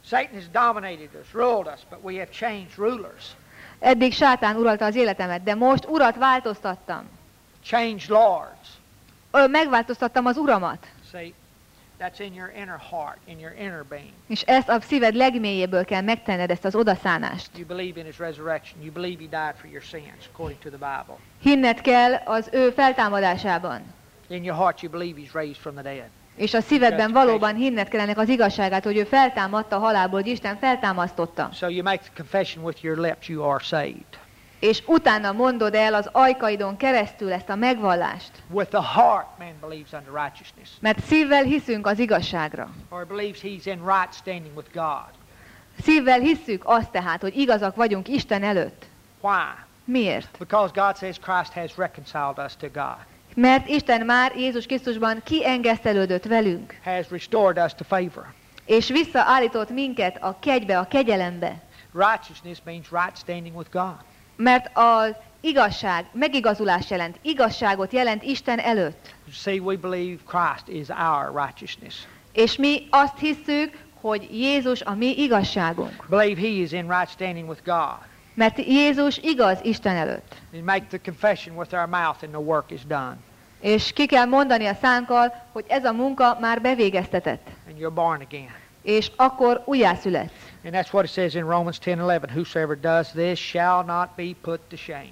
Speaker 2: Satan has dominated us, ruled us, but we have changed rulers.
Speaker 1: Eddig sátán uralta az életemet, de most urat változtattam.
Speaker 2: Changed lords.
Speaker 1: Ö, megváltoztattam az uramat.
Speaker 2: See, that's in your inner heart, in your inner being.
Speaker 1: És ezt a szíved legmélyéből kell megtenned, ezt az odaszánást.
Speaker 2: You believe in his resurrection. You believe he died for your sins, according to the Bible.
Speaker 1: Hinned kell az ő feltámadásában.
Speaker 2: In your heart you believe he's raised from the dead.
Speaker 1: És a szívedben valóban hinned kell ennek az igazságát, hogy ő feltámadta a halálból, hogy Isten feltámasztotta.
Speaker 2: So you make the confession with your lips, you are saved.
Speaker 1: És utána mondod el az ajkaidon keresztül ezt a megvallást.
Speaker 2: With the heart man believes unto righteousness.
Speaker 1: Mert szívvel hiszünk az igazságra.
Speaker 2: Or believes he's in right standing with God.
Speaker 1: Szívvel hisszük azt tehát, hogy igazak vagyunk Isten előtt.
Speaker 2: Why?
Speaker 1: Miért?
Speaker 2: Because God says Christ has reconciled us to God.
Speaker 1: Mert Isten már Jézus Krisztusban kiengesztelődött velünk.
Speaker 2: Has restored us to favor.
Speaker 1: És visszaállított minket a kegybe, a kegyelembe.
Speaker 2: Righteousness means right standing with God.
Speaker 1: Mert az igazság megigazulás jelent, igazságot jelent Isten előtt.
Speaker 2: You see, we believe Christ is our righteousness.
Speaker 1: És mi azt hisszük, hogy Jézus a mi igazságunk.
Speaker 2: Believe he is in right standing with God.
Speaker 1: Mert Jézus igaz Isten előtt.
Speaker 2: And make the confession with our mouth and the work is done.
Speaker 1: És ki kell mondani a szánkkal, hogy ez a munka már bevégeztetett.
Speaker 2: And you're born again.
Speaker 1: És akkor újjászületsz.
Speaker 2: And that's what it says in Romans ten eleven. Whosoever does this shall not be put to shame.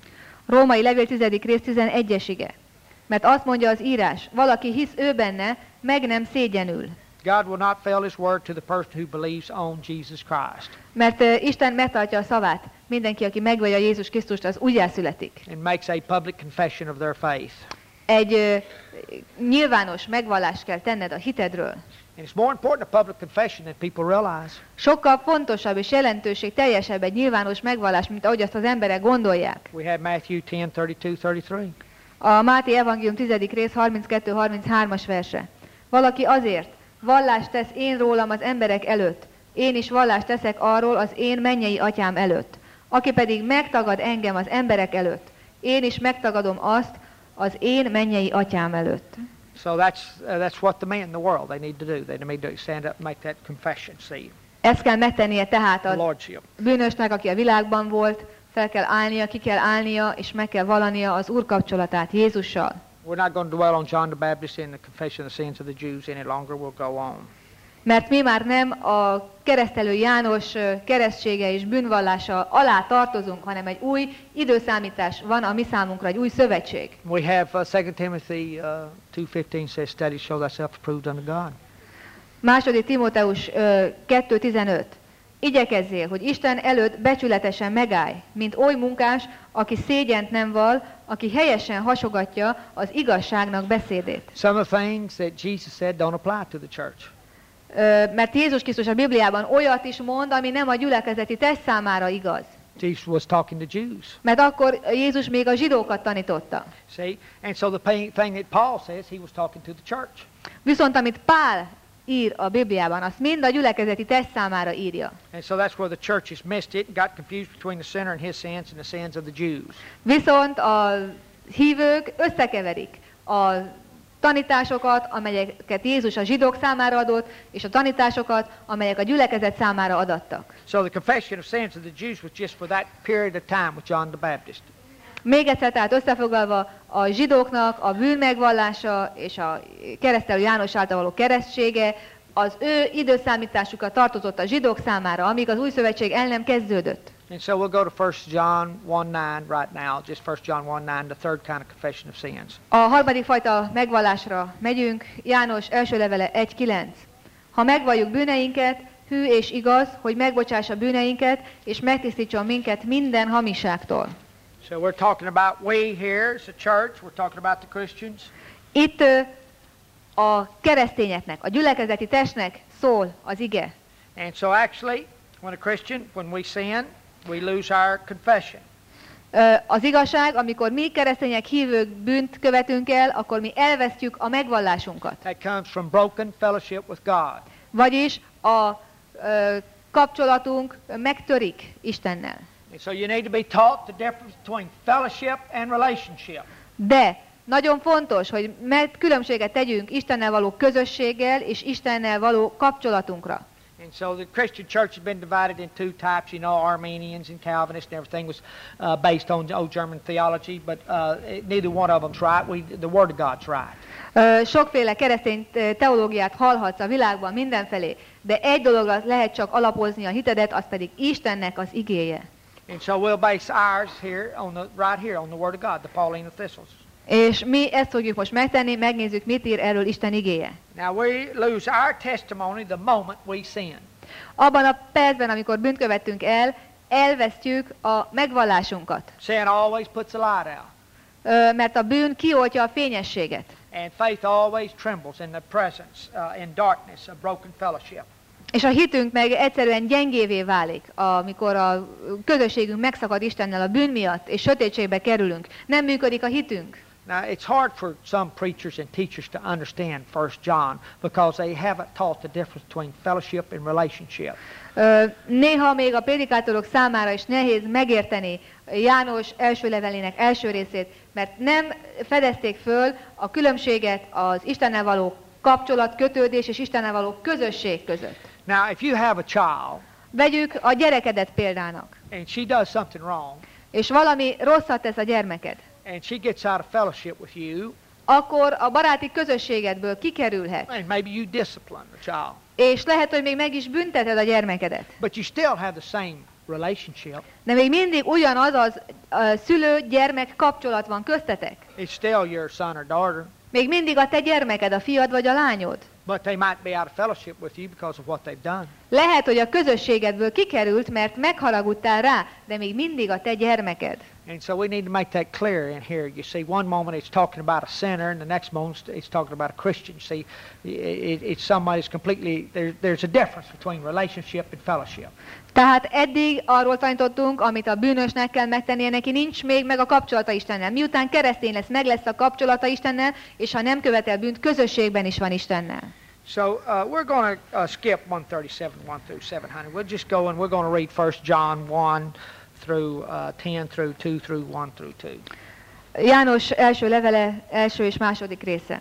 Speaker 1: Római levél tizedik rész tizenegyes ige. Mert azt mondja az írás, valaki hisz ő benne, meg nem szégyenül.
Speaker 2: God will not fail his word to the person who believes on Jesus Christ.
Speaker 1: Mert uh, Isten megtartja a szavát. Mindenki, aki megvallja Jézus Krisztust, az újjászületik.
Speaker 2: And makes a public confession of their faith.
Speaker 1: Egy uh, nyilvános megvallást kell tenned a hitedről.
Speaker 2: And it's more important a public confession than people realize.
Speaker 1: Sokkal fontosabb és jelentőség teljesebb egy nyilvános megvallás, mint ahogy azt az emberek gondolják.
Speaker 2: We have Matthew ten thirty-two thirty-three.
Speaker 1: A Máté evangélium tizedik rész harminckettő harminchárom-as verse. Valaki azért vallást tesz én rólam az emberek előtt, én is vallást teszek arról az én mennyei atyám előtt. Aki pedig megtagad engem az emberek előtt, én is megtagadom azt az én mennyei atyám előtt.
Speaker 2: So that's uh, that's what the men in the world they need to do. They need to stand up and make that confession. See,
Speaker 1: Ezt kell megtennie tehát
Speaker 2: the
Speaker 1: a
Speaker 2: lordship.
Speaker 1: bűnösnek, aki a világban volt, fel kell állnia, ki kell állnia, és meg kell vallania az Úr kapcsolatát Jézussal.
Speaker 2: We're not going to dwell on John the Baptist and the confession of the sins of the Jews any longer. We'll go on.
Speaker 1: Mert mi már nem a keresztelő János ö, keresztsége és bűnvallása alá tartozunk, hanem egy új időszámítás van a mi számunkra, egy új szövetség.
Speaker 2: We have uh, Second Timothy uh, two fifteen says, "Study show thyself approved unto God."
Speaker 1: Második Timóteus ö, kettő tizenöt. Igyekezzél, hogy Isten előtt becsületesen megállj, mint oly munkás, aki szégyent nem vall, aki helyesen hasogatja az igazságnak beszédét.
Speaker 2: Some of the things that Jesus said don't apply to the church.
Speaker 1: Ö, mert Jézus Krisztus a Bibliában olyat is mond, ami nem a gyülekezeti test számára igaz.
Speaker 2: Jesus was talking to Jews.
Speaker 1: Mert akkor Jézus még a zsidókat tanította.
Speaker 2: See, and so the thing that Paul says, he was talking to the church.
Speaker 1: Viszont amit Pál ír a Bibliában, azt mind a gyülekezeti test számára írja.
Speaker 2: And so that's where the church has missed it and got confused between the sinner and his sins and the sins of the Jews.
Speaker 1: Viszont a hívők összekeverik a tanításokat, amelyeket Jézus a zsidók számára adott, és a tanításokat, amelyek a gyülekezet számára adattak.
Speaker 2: So the confession of sins of the Jews was just for that period of time with John the Baptist.
Speaker 1: Még egyszer, tehát összefoglalva, a zsidóknak a bűn megvallása és a keresztelő János által való keresztsége az ő időszámításukat tartozott a zsidók számára, amíg az új szövetség el nem kezdődött.
Speaker 2: And so we'll go to First John one nine right now, just First John one nine, the third kind of confession of sins.
Speaker 1: A harmadik fajta megvallásra megyünk, János első levele egy kilenc. Ha megvalljuk bűneinket, hű és igaz, hogy megbocsássa bűneinket, és megtisztítson minket minden hamiságtól.
Speaker 2: So we're talking about we here as a church, we're talking about the Christians.
Speaker 1: Itt ö, a keresztényeknek, a gyülekezeti testnek szól az ige.
Speaker 2: And so actually, when a Christian, when we sin, we lose our confession.
Speaker 1: Ö, az igazság, amikor mi keresztények hívők bűnt követünk el, akkor mi elvesztjük a megvallásunkat.
Speaker 2: That comes from broken fellowship with God.
Speaker 1: Vagyis a ö, kapcsolatunk megtörik Istennel.
Speaker 2: And so you need to be taught the difference between fellowship and relationship.
Speaker 1: De nagyon fontos, hogy meg különbséget tegyünk Istennel való közösséggel és Istennel való kapcsolatunkra.
Speaker 2: And so the Christian church has been divided in two types. You know, Armenians and Calvinists and everything was uh, based on old German theology, but uh, neither one of them's right. We, the Word of God's right.
Speaker 1: Uh, sokféle keresztény teológiát hallhatsz a világban mindenfelé, de egy dologra lehet csak alapozni a hitedet, az pedig Istennek az igéje.
Speaker 2: And so we'll base ours here on the right here on the Word of God, the Pauline epistles.
Speaker 1: És mi ezt fogjuk most megtenni, megnézzük, mit ír erről Isten igéje.
Speaker 2: Now we lose our testimony the moment we sin.
Speaker 1: Abban a percben, amikor bűnt követtünk el, elvesztjük a megvallásunkat.
Speaker 2: Sin always puts a light out.
Speaker 1: Ö, mert a bűn kioltja a fényességet.
Speaker 2: And faith always trembles in the presence, uh, in darkness, of broken fellowship.
Speaker 1: És a hitünk meg egyszerűen gyengévé válik, amikor a közösségünk megszakad Istennel a bűn miatt, és sötétségbe kerülünk. Nem működik a hitünk.
Speaker 2: Now, it's hard for some preachers and teachers to understand First John because they haven't taught the difference between fellowship and relationship.
Speaker 1: Ö, néha még a prédikátorok számára is nehéz megérteni János első levelének első részét, mert nem fedezték föl a különbséget az Istennel való kapcsolat, kötődés és Istennel való közösség között.
Speaker 2: Now, if you have a child,
Speaker 1: vegyük a gyerekedet példának,
Speaker 2: and she does something wrong,
Speaker 1: és valami rosszat tesz a gyermeked,
Speaker 2: and she gets out of fellowship with you,
Speaker 1: akkor a baráti közösségedből kikerülhet,
Speaker 2: and maybe you discipline the child,
Speaker 1: és lehet, hogy még meg is bünteted a gyermekedet.
Speaker 2: but you still have the same relationship.
Speaker 1: De még mindig ugyanaz az a szülő-gyermek kapcsolat van köztetek.
Speaker 2: It's still your son or daughter,
Speaker 1: Még mindig a te gyermeked, a fiad vagy a lányod.
Speaker 2: but they might be out of fellowship with you because of what they've done.
Speaker 1: Lehet, hogy a közösségedből kikerült, mert megharagudtál rá, de még mindig a te gyermeked.
Speaker 2: And so we need to make that clear in here. You see, one moment it's talking about a sinner, and the next moment it's talking about a Christian. See, it, it's somebody's completely, there, there's a difference between relationship and fellowship.
Speaker 1: Tehát eddig arról tanítottunk, amit a bűnösnek kell megtennie, neki nincs még meg a kapcsolata Istennel. Miután keresztény lesz, meg lesz a kapcsolata Istennel, és ha nem követel bűnt, közösségben is van Istennel.
Speaker 2: So uh, we're going to uh, skip one thirty-seven, one through seven hundred. We'll just go and we're going to read First John one through uh, ten through two through one through two.
Speaker 1: János első levele, első és második része.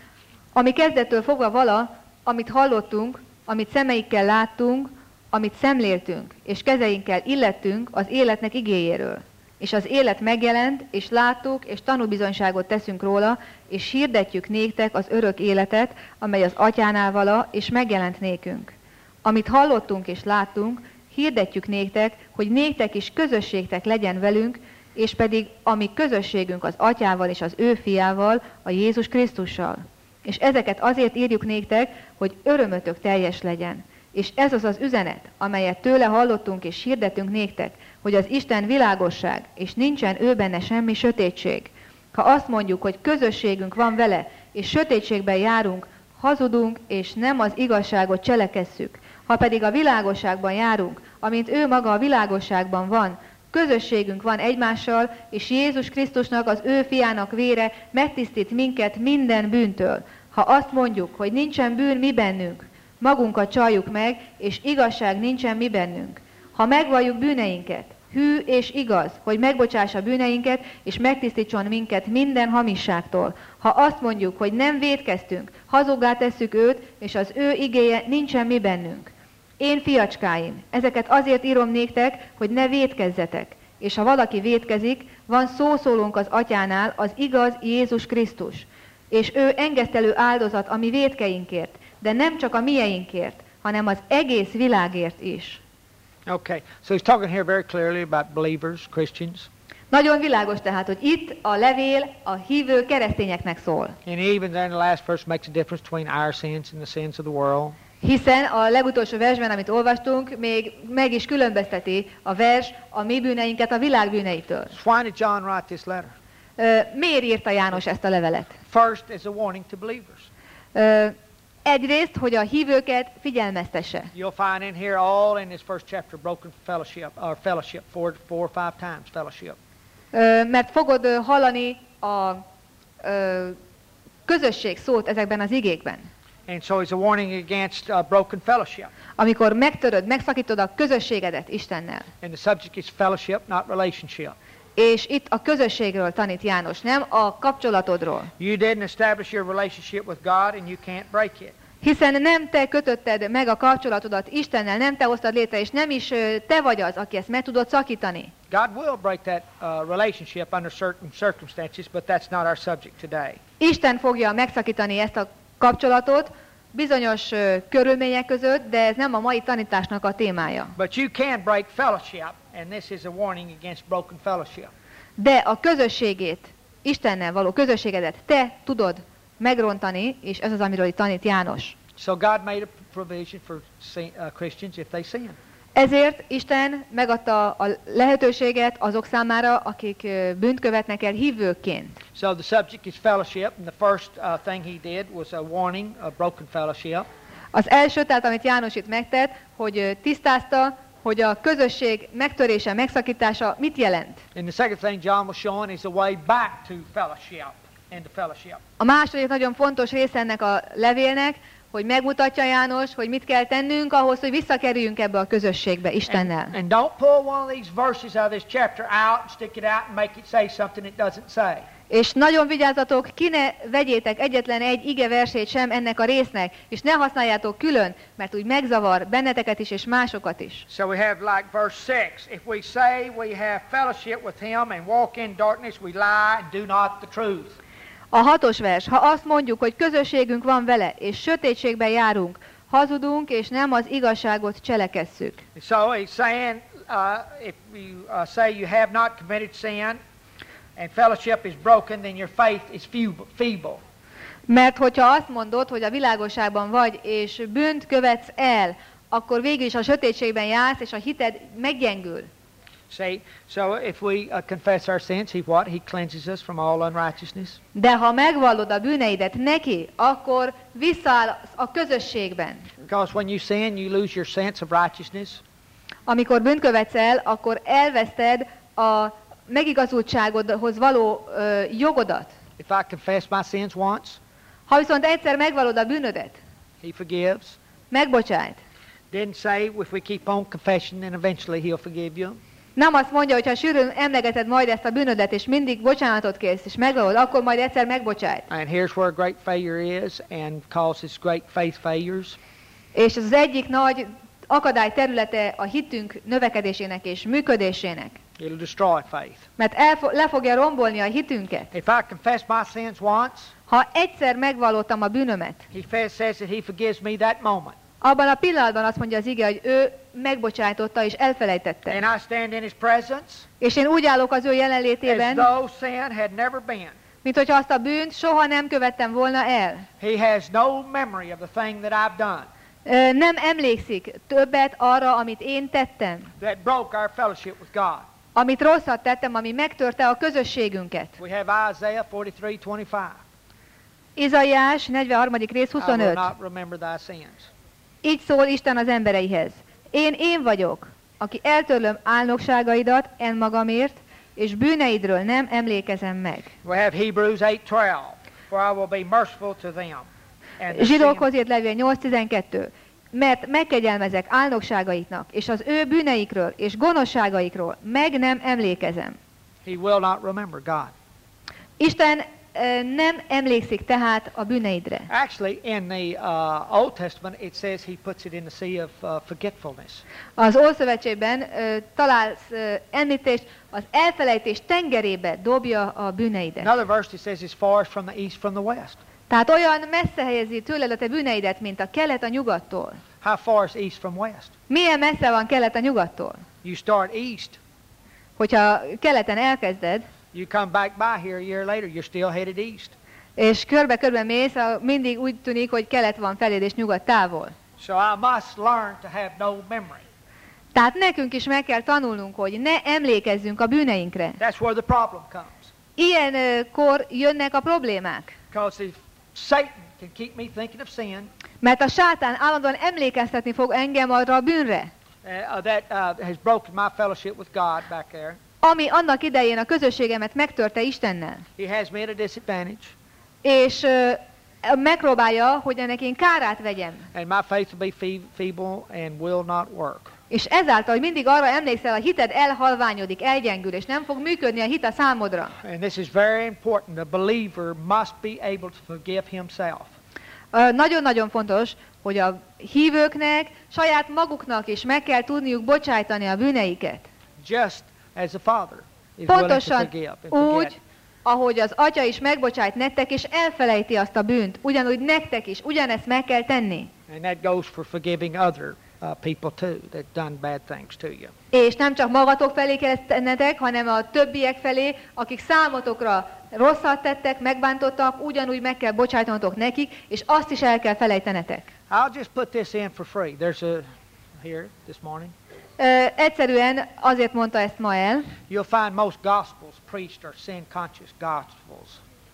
Speaker 1: Ami kezdettől fogva vala, amit hallottunk, amit szemeikkel láttunk, amit szemléltünk, és kezeinkkel illettünk az életnek igéjéről. És az élet megjelent, és láttuk, és tanúbizonyságot teszünk róla, és hirdetjük néktek az örök életet, amely az atyánál vala, és megjelent nékünk. Amit hallottunk és láttunk, hirdetjük néktek, hogy néktek is közösségtek legyen velünk, és pedig a mi közösségünk az atyával és az ő fiával, a Jézus Krisztussal. És ezeket azért írjuk néktek, hogy örömötök teljes legyen. És ez az az üzenet, amelyet tőle hallottunk és hirdetünk néktek, hogy az Isten világosság, és nincsen ő benne semmi sötétség. Ha azt mondjuk, hogy közösségünk van vele, és sötétségben járunk, hazudunk, és nem az igazságot cselekesszük. Ha pedig a világosságban járunk, amint ő maga a világosságban van, közösségünk van egymással, és Jézus Krisztusnak, az ő fiának vére megtisztít minket minden bűntől. Ha azt mondjuk, hogy nincsen bűn mi bennünk, magunkat csaljuk meg, és igazság nincsen mi bennünk. Ha megvalljuk bűneinket, hű és igaz, hogy megbocsássa bűneinket, és megtisztítson minket minden hamisságtól. Ha azt mondjuk, hogy nem vétkeztünk, hazuggá tesszük őt, és az ő igéje nincsen mi bennünk. Én, fiacskáim, ezeket azért írom néktek, hogy ne vétkezzetek. És ha valaki vétkezik, van szószólónk az atyánál, az igaz Jézus Krisztus. És ő engesztelő áldozat a mi vétkeinkért, de nem csak a mieinkért, hanem az egész világért is.
Speaker 2: Okay, so he's talking here very clearly about believers, Christians.
Speaker 1: Nagyon világos tehát, hogy itt a levél a hívő keresztényeknek szól.
Speaker 2: And even there in the last verse makes a difference between our sins and the sins of the world.
Speaker 1: Hiszen a legutolsó versben, amit olvastunk, még meg is különbözteti a vers a mi bűneinket a világ bűneitől.
Speaker 2: So why did John write this letter?
Speaker 1: Ö, miért írta János ezt a levelet?
Speaker 2: First, is a warning to believers.
Speaker 1: Ö, egyrészt, hogy a hívőket figyelmeztesse.
Speaker 2: You'll find in here all in this first chapter broken fellowship, or fellowship, four, four or five times fellowship.
Speaker 1: Ö, mert fogod ö, hallani a ö, közösség szót ezekben az igékben.
Speaker 2: And so it's a warning against uh, broken fellowship.
Speaker 1: Amikor megtöröd, megszakítod a közösségedet Istennel.
Speaker 2: And the subject is fellowship, not relationship.
Speaker 1: És itt a közösségről tanít János, nem a kapcsolatodról.
Speaker 2: You didn't establish your relationship with God and you can't break it.
Speaker 1: Hiszen nem te kötötted meg a kapcsolatodat Istennel, nem te hoztad létre, és nem is ö, te vagy az, aki ezt meg tudod szakítani.
Speaker 2: God will break that uh, relationship under certain circumstances, but that's not our subject today.
Speaker 1: Isten fogja megszakítani ezt a kapcsolatot bizonyos ö, körülmények között, de ez nem a mai tanításnak a témája.
Speaker 2: But you can break fellowship, and this is a warning against broken fellowship.
Speaker 1: De a közösségét, Istennel való közösségedet te tudod megrontani, és ez az, amiről itt tanít János.
Speaker 2: So God made a provision for sin, uh, Christians if they sin.
Speaker 1: Ezért Isten megadta a lehetőséget azok számára, akik ö, bűnt követnek el hívőként.
Speaker 2: So the subject is fellowship, and the first uh, thing he did was a warning of broken fellowship.
Speaker 1: Az első, tehát amit János itt megtett, hogy ö, tisztázta, hogy a közösség megtörése, megszakítása mit jelent.
Speaker 2: And the second thing John was showing is a way back to fellowship, into fellowship.
Speaker 1: A második nagyon fontos része ennek a levélnek, hogy megmutatja János, hogy mit kell tennünk ahhoz, hogy visszakerüljünk ebbe a közösségbe Istennel.
Speaker 2: And, and don't pull one of these verses out of this chapter out and stick it out and make it say something it doesn't say.
Speaker 1: És nagyon vigyázzatok, ki ne vegyétek egyetlen egy ige versét sem ennek a résznek, és ne használjátok külön, mert úgy megzavar benneteket is, és másokat is.
Speaker 2: So we have like verse six. If we say we have fellowship with him and walk in darkness, we lie and do not the truth.
Speaker 1: A hatos vers, ha azt mondjuk, hogy közösségünk van vele, és sötétségben járunk, hazudunk, és nem az igazságot cselekesszük.
Speaker 2: So he's saying, uh, if you uh, say you have not committed sin and fellowship is broken, then your faith is feeble.
Speaker 1: Mert hogyha azt mondod, hogy a világosságban vagy, és bűnt követsz el, akkor végül is a sötétségben jársz, és a hited meggyengül.
Speaker 2: See, so if we uh, confess our sins, he what? He cleanses us from all unrighteousness.
Speaker 1: De ha megvallod a bűneidet neki, akkor visszaállsz a közösségben.
Speaker 2: Because when you sin, you lose your sense of righteousness.
Speaker 1: Amikor bűnt követsz el, akkor elveszted a megigazultságodhoz való ö, jogodat.
Speaker 2: If I confess my sins once,
Speaker 1: Ha viszont egyszer megvallod a bűnödet,
Speaker 2: he forgives.
Speaker 1: megbocsájt.
Speaker 2: Didn't say if we keep on confessing, then eventually he'll forgive you.
Speaker 1: Nem azt mondja, hogy ha sűrűn emlegeted majd ezt a bűnödet, és mindig bocsánatot kérsz, és megvallod, akkor majd egyszer megbocsájt.
Speaker 2: And here's where great failure is and causes great faith failures.
Speaker 1: És ez az egyik nagy akadály területe a hitünk növekedésének és működésének.
Speaker 2: It'll destroy faith.
Speaker 1: Mert elfo- le fogja rombolni a hitünket.
Speaker 2: If I confess my sins once,
Speaker 1: Ha egyszer megvallottam a bűnömet,
Speaker 2: he fa- says that he forgives me that moment.
Speaker 1: abban a pillanatban azt mondja az ige, hogy ő megbocsájtotta és elfelejtette.
Speaker 2: And I stand in his presence
Speaker 1: És én úgy állok az ő
Speaker 2: as
Speaker 1: jelenlétében,
Speaker 2: though sin had never been.
Speaker 1: mint hogyha azt a bűnt soha nem követtem volna el.
Speaker 2: He has no memory of the thing that I've done
Speaker 1: Ö, Nem emlékszik többet arra, amit én tettem,
Speaker 2: that broke our fellowship with God.
Speaker 1: amit rosszat tettem, ami megtörte a közösségünket.
Speaker 2: We have Isaiah forty-three twenty-five.
Speaker 1: Izaiás negyvenharmadik rész
Speaker 2: I will
Speaker 1: huszonöt.
Speaker 2: not remember thy sins.
Speaker 1: Így szól Isten az embereihez. Én én vagyok, aki eltörlöm álnokságaidat en magamért, és bűneidről nem emlékezem meg.
Speaker 2: We have Hebrews eight twelve. For I will be merciful to them. And the sin-
Speaker 1: Zsidókhoz írt levél nyolc tizenkettő. Mert megkegyelmezek álnokságaiknak, és az ő bűneikről és gonoszságaikról meg nem emlékezem.
Speaker 2: He will not remember God.
Speaker 1: Isten ö, nem emlékszik tehát a bűneidre.
Speaker 2: Actually, in the uh, Old Testament, it says he puts it in the sea of uh, forgetfulness.
Speaker 1: Az Ószövetségben ö, találsz ö, említést, az elfelejtés tengerébe dobja a bűneidet.
Speaker 2: Another verse it says as far as from the east from the west.
Speaker 1: Tehát olyan messze helyezi tőled a te bűneidet, mint a kelet a nyugattól.
Speaker 2: How far is east from west?
Speaker 1: Milyen messze van kelet a nyugattól?
Speaker 2: You start east,
Speaker 1: Hogyha keleten elkezded,
Speaker 2: you come back by here a year later, you're still headed east.
Speaker 1: és körbe-körbe mész, a- mindig úgy tűnik, hogy kelet van feléd és nyugat távol.
Speaker 2: So I must learn to have no memory.
Speaker 1: Tehát nekünk is meg kell tanulnunk, hogy ne emlékezzünk a bűneinkre.
Speaker 2: That's where the problem comes.
Speaker 1: Ilyenkor jönnek a problémák.
Speaker 2: Because if Satan can keep me thinking of sin,
Speaker 1: Mert a sátán állandóan emlékeztetni fog engem arra a bűnre,
Speaker 2: uh, that uh, has broken my fellowship with God back there.
Speaker 1: ami annak idején a közösségemet megtörte Istennel.
Speaker 2: He has me at a disadvantage,
Speaker 1: És ö, megpróbálja, hogy ennek én kárát vegyem.
Speaker 2: and my faith will be fe- feeble and will not work.
Speaker 1: És ezáltal, hogy mindig arra emlékszel, a hited elhalványodik, elgyengül, és nem fog működni a hit a számodra.
Speaker 2: And this is very important. The believer must be able to forgive himself.
Speaker 1: Ö, Nagyon-nagyon fontos, hogy a hívőknek saját maguknak is meg kell tudniuk bocsájtani a bűneiket.
Speaker 2: Just as the Father is willing to
Speaker 1: Pontosan
Speaker 2: forgive and forget.
Speaker 1: úgy, ahogy az Atya is megbocsájt nektek, és elfelejti azt a bűnt. Ugyanúgy nektek is, ugyanezt meg kell tenni.
Speaker 2: And that goes for forgiving other uh, people too that done bad things to you.
Speaker 1: És nem csak magatok felé kell ezt tennetek, hanem a többiek felé, akik számotokra rosszat tettek, megbántottak, ugyanúgy meg kell bocsájtanotok nekik, és azt is el kell felejtenetek.
Speaker 2: I'll just put this in for free. There's a, here this morning.
Speaker 1: Ö, egyszerűen azért mondta ezt ma el.
Speaker 2: You'll find most gospels preached are sin-conscious gospels.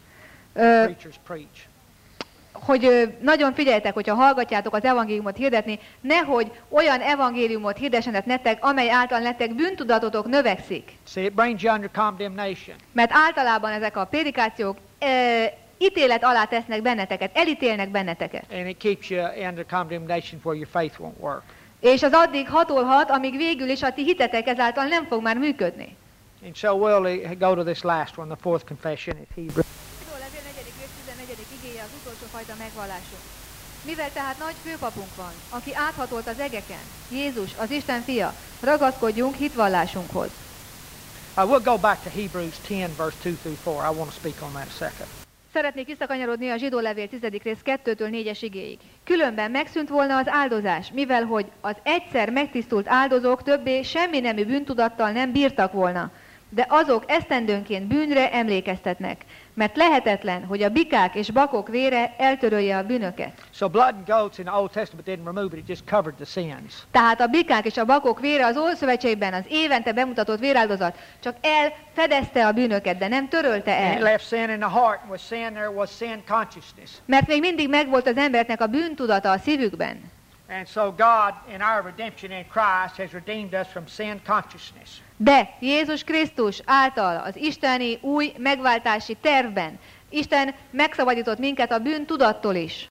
Speaker 1: Ö,
Speaker 2: Preachers preach.
Speaker 1: hogy ö, nagyon figyeljetek, hogyha hallgatjátok az evangéliumot hirdetni, nehogy olyan evangéliumot hirdessenek nektek, amely által nektek bűntudatotok növekszik.
Speaker 2: See, it brings you under condemnation.
Speaker 1: Mert általában ezek a prédikációk ö, ítélet alá tesznek benneteket, elítélnek benneteket.
Speaker 2: And it keeps you under condemnation where your faith won't work.
Speaker 1: És az addig hatolhat, amíg végül is a ti hitetek ezáltal nem fog már működni.
Speaker 2: And so we'll go to this last one, the fourth confession. It's Hebrews.
Speaker 1: Levél negyedik rész tizennegyedik igéje az utolsó fajta megvallásunk. Mivel tehát nagy főpapunk van, aki áthatolt az egeken, Jézus, az Isten fia, ragaszkodjunk hitvallásunkhoz.
Speaker 2: Uh, we'll go back to Hebrews ten, verse two through four. I want to speak on that a second.
Speaker 1: Szeretnék visszakanyarodni a zsidó levél tizedik rész kettőtől négyes igéig. Különben megszűnt volna az áldozás, mivel hogy az egyszer megtisztult áldozók többé semmi nemű bűntudattal nem bírtak volna, de azok esztendőnként bűnre emlékeztetnek, mert lehetetlen, hogy a bikák és bakok vére eltörölje a bűnöket.
Speaker 2: So blood and goats in the Old Testament didn't remove it, it just covered the sins.
Speaker 1: Tehát a bikák és a bakok vére az Ószövetségben, az évente bemutatott véráldozat csak elfedezte a bűnöket, de nem törölte
Speaker 2: And it
Speaker 1: el.
Speaker 2: left sin in the heart, and with sin there was sin consciousness.
Speaker 1: Mert még mindig megvolt az embereknek a bűntudata a szívükben.
Speaker 2: And so God, in our redemption in Christ, has redeemed us from sin consciousness.
Speaker 1: De Jézus Krisztus által az isteni új megváltási tervben Isten megszabadított minket a bűntudattól is.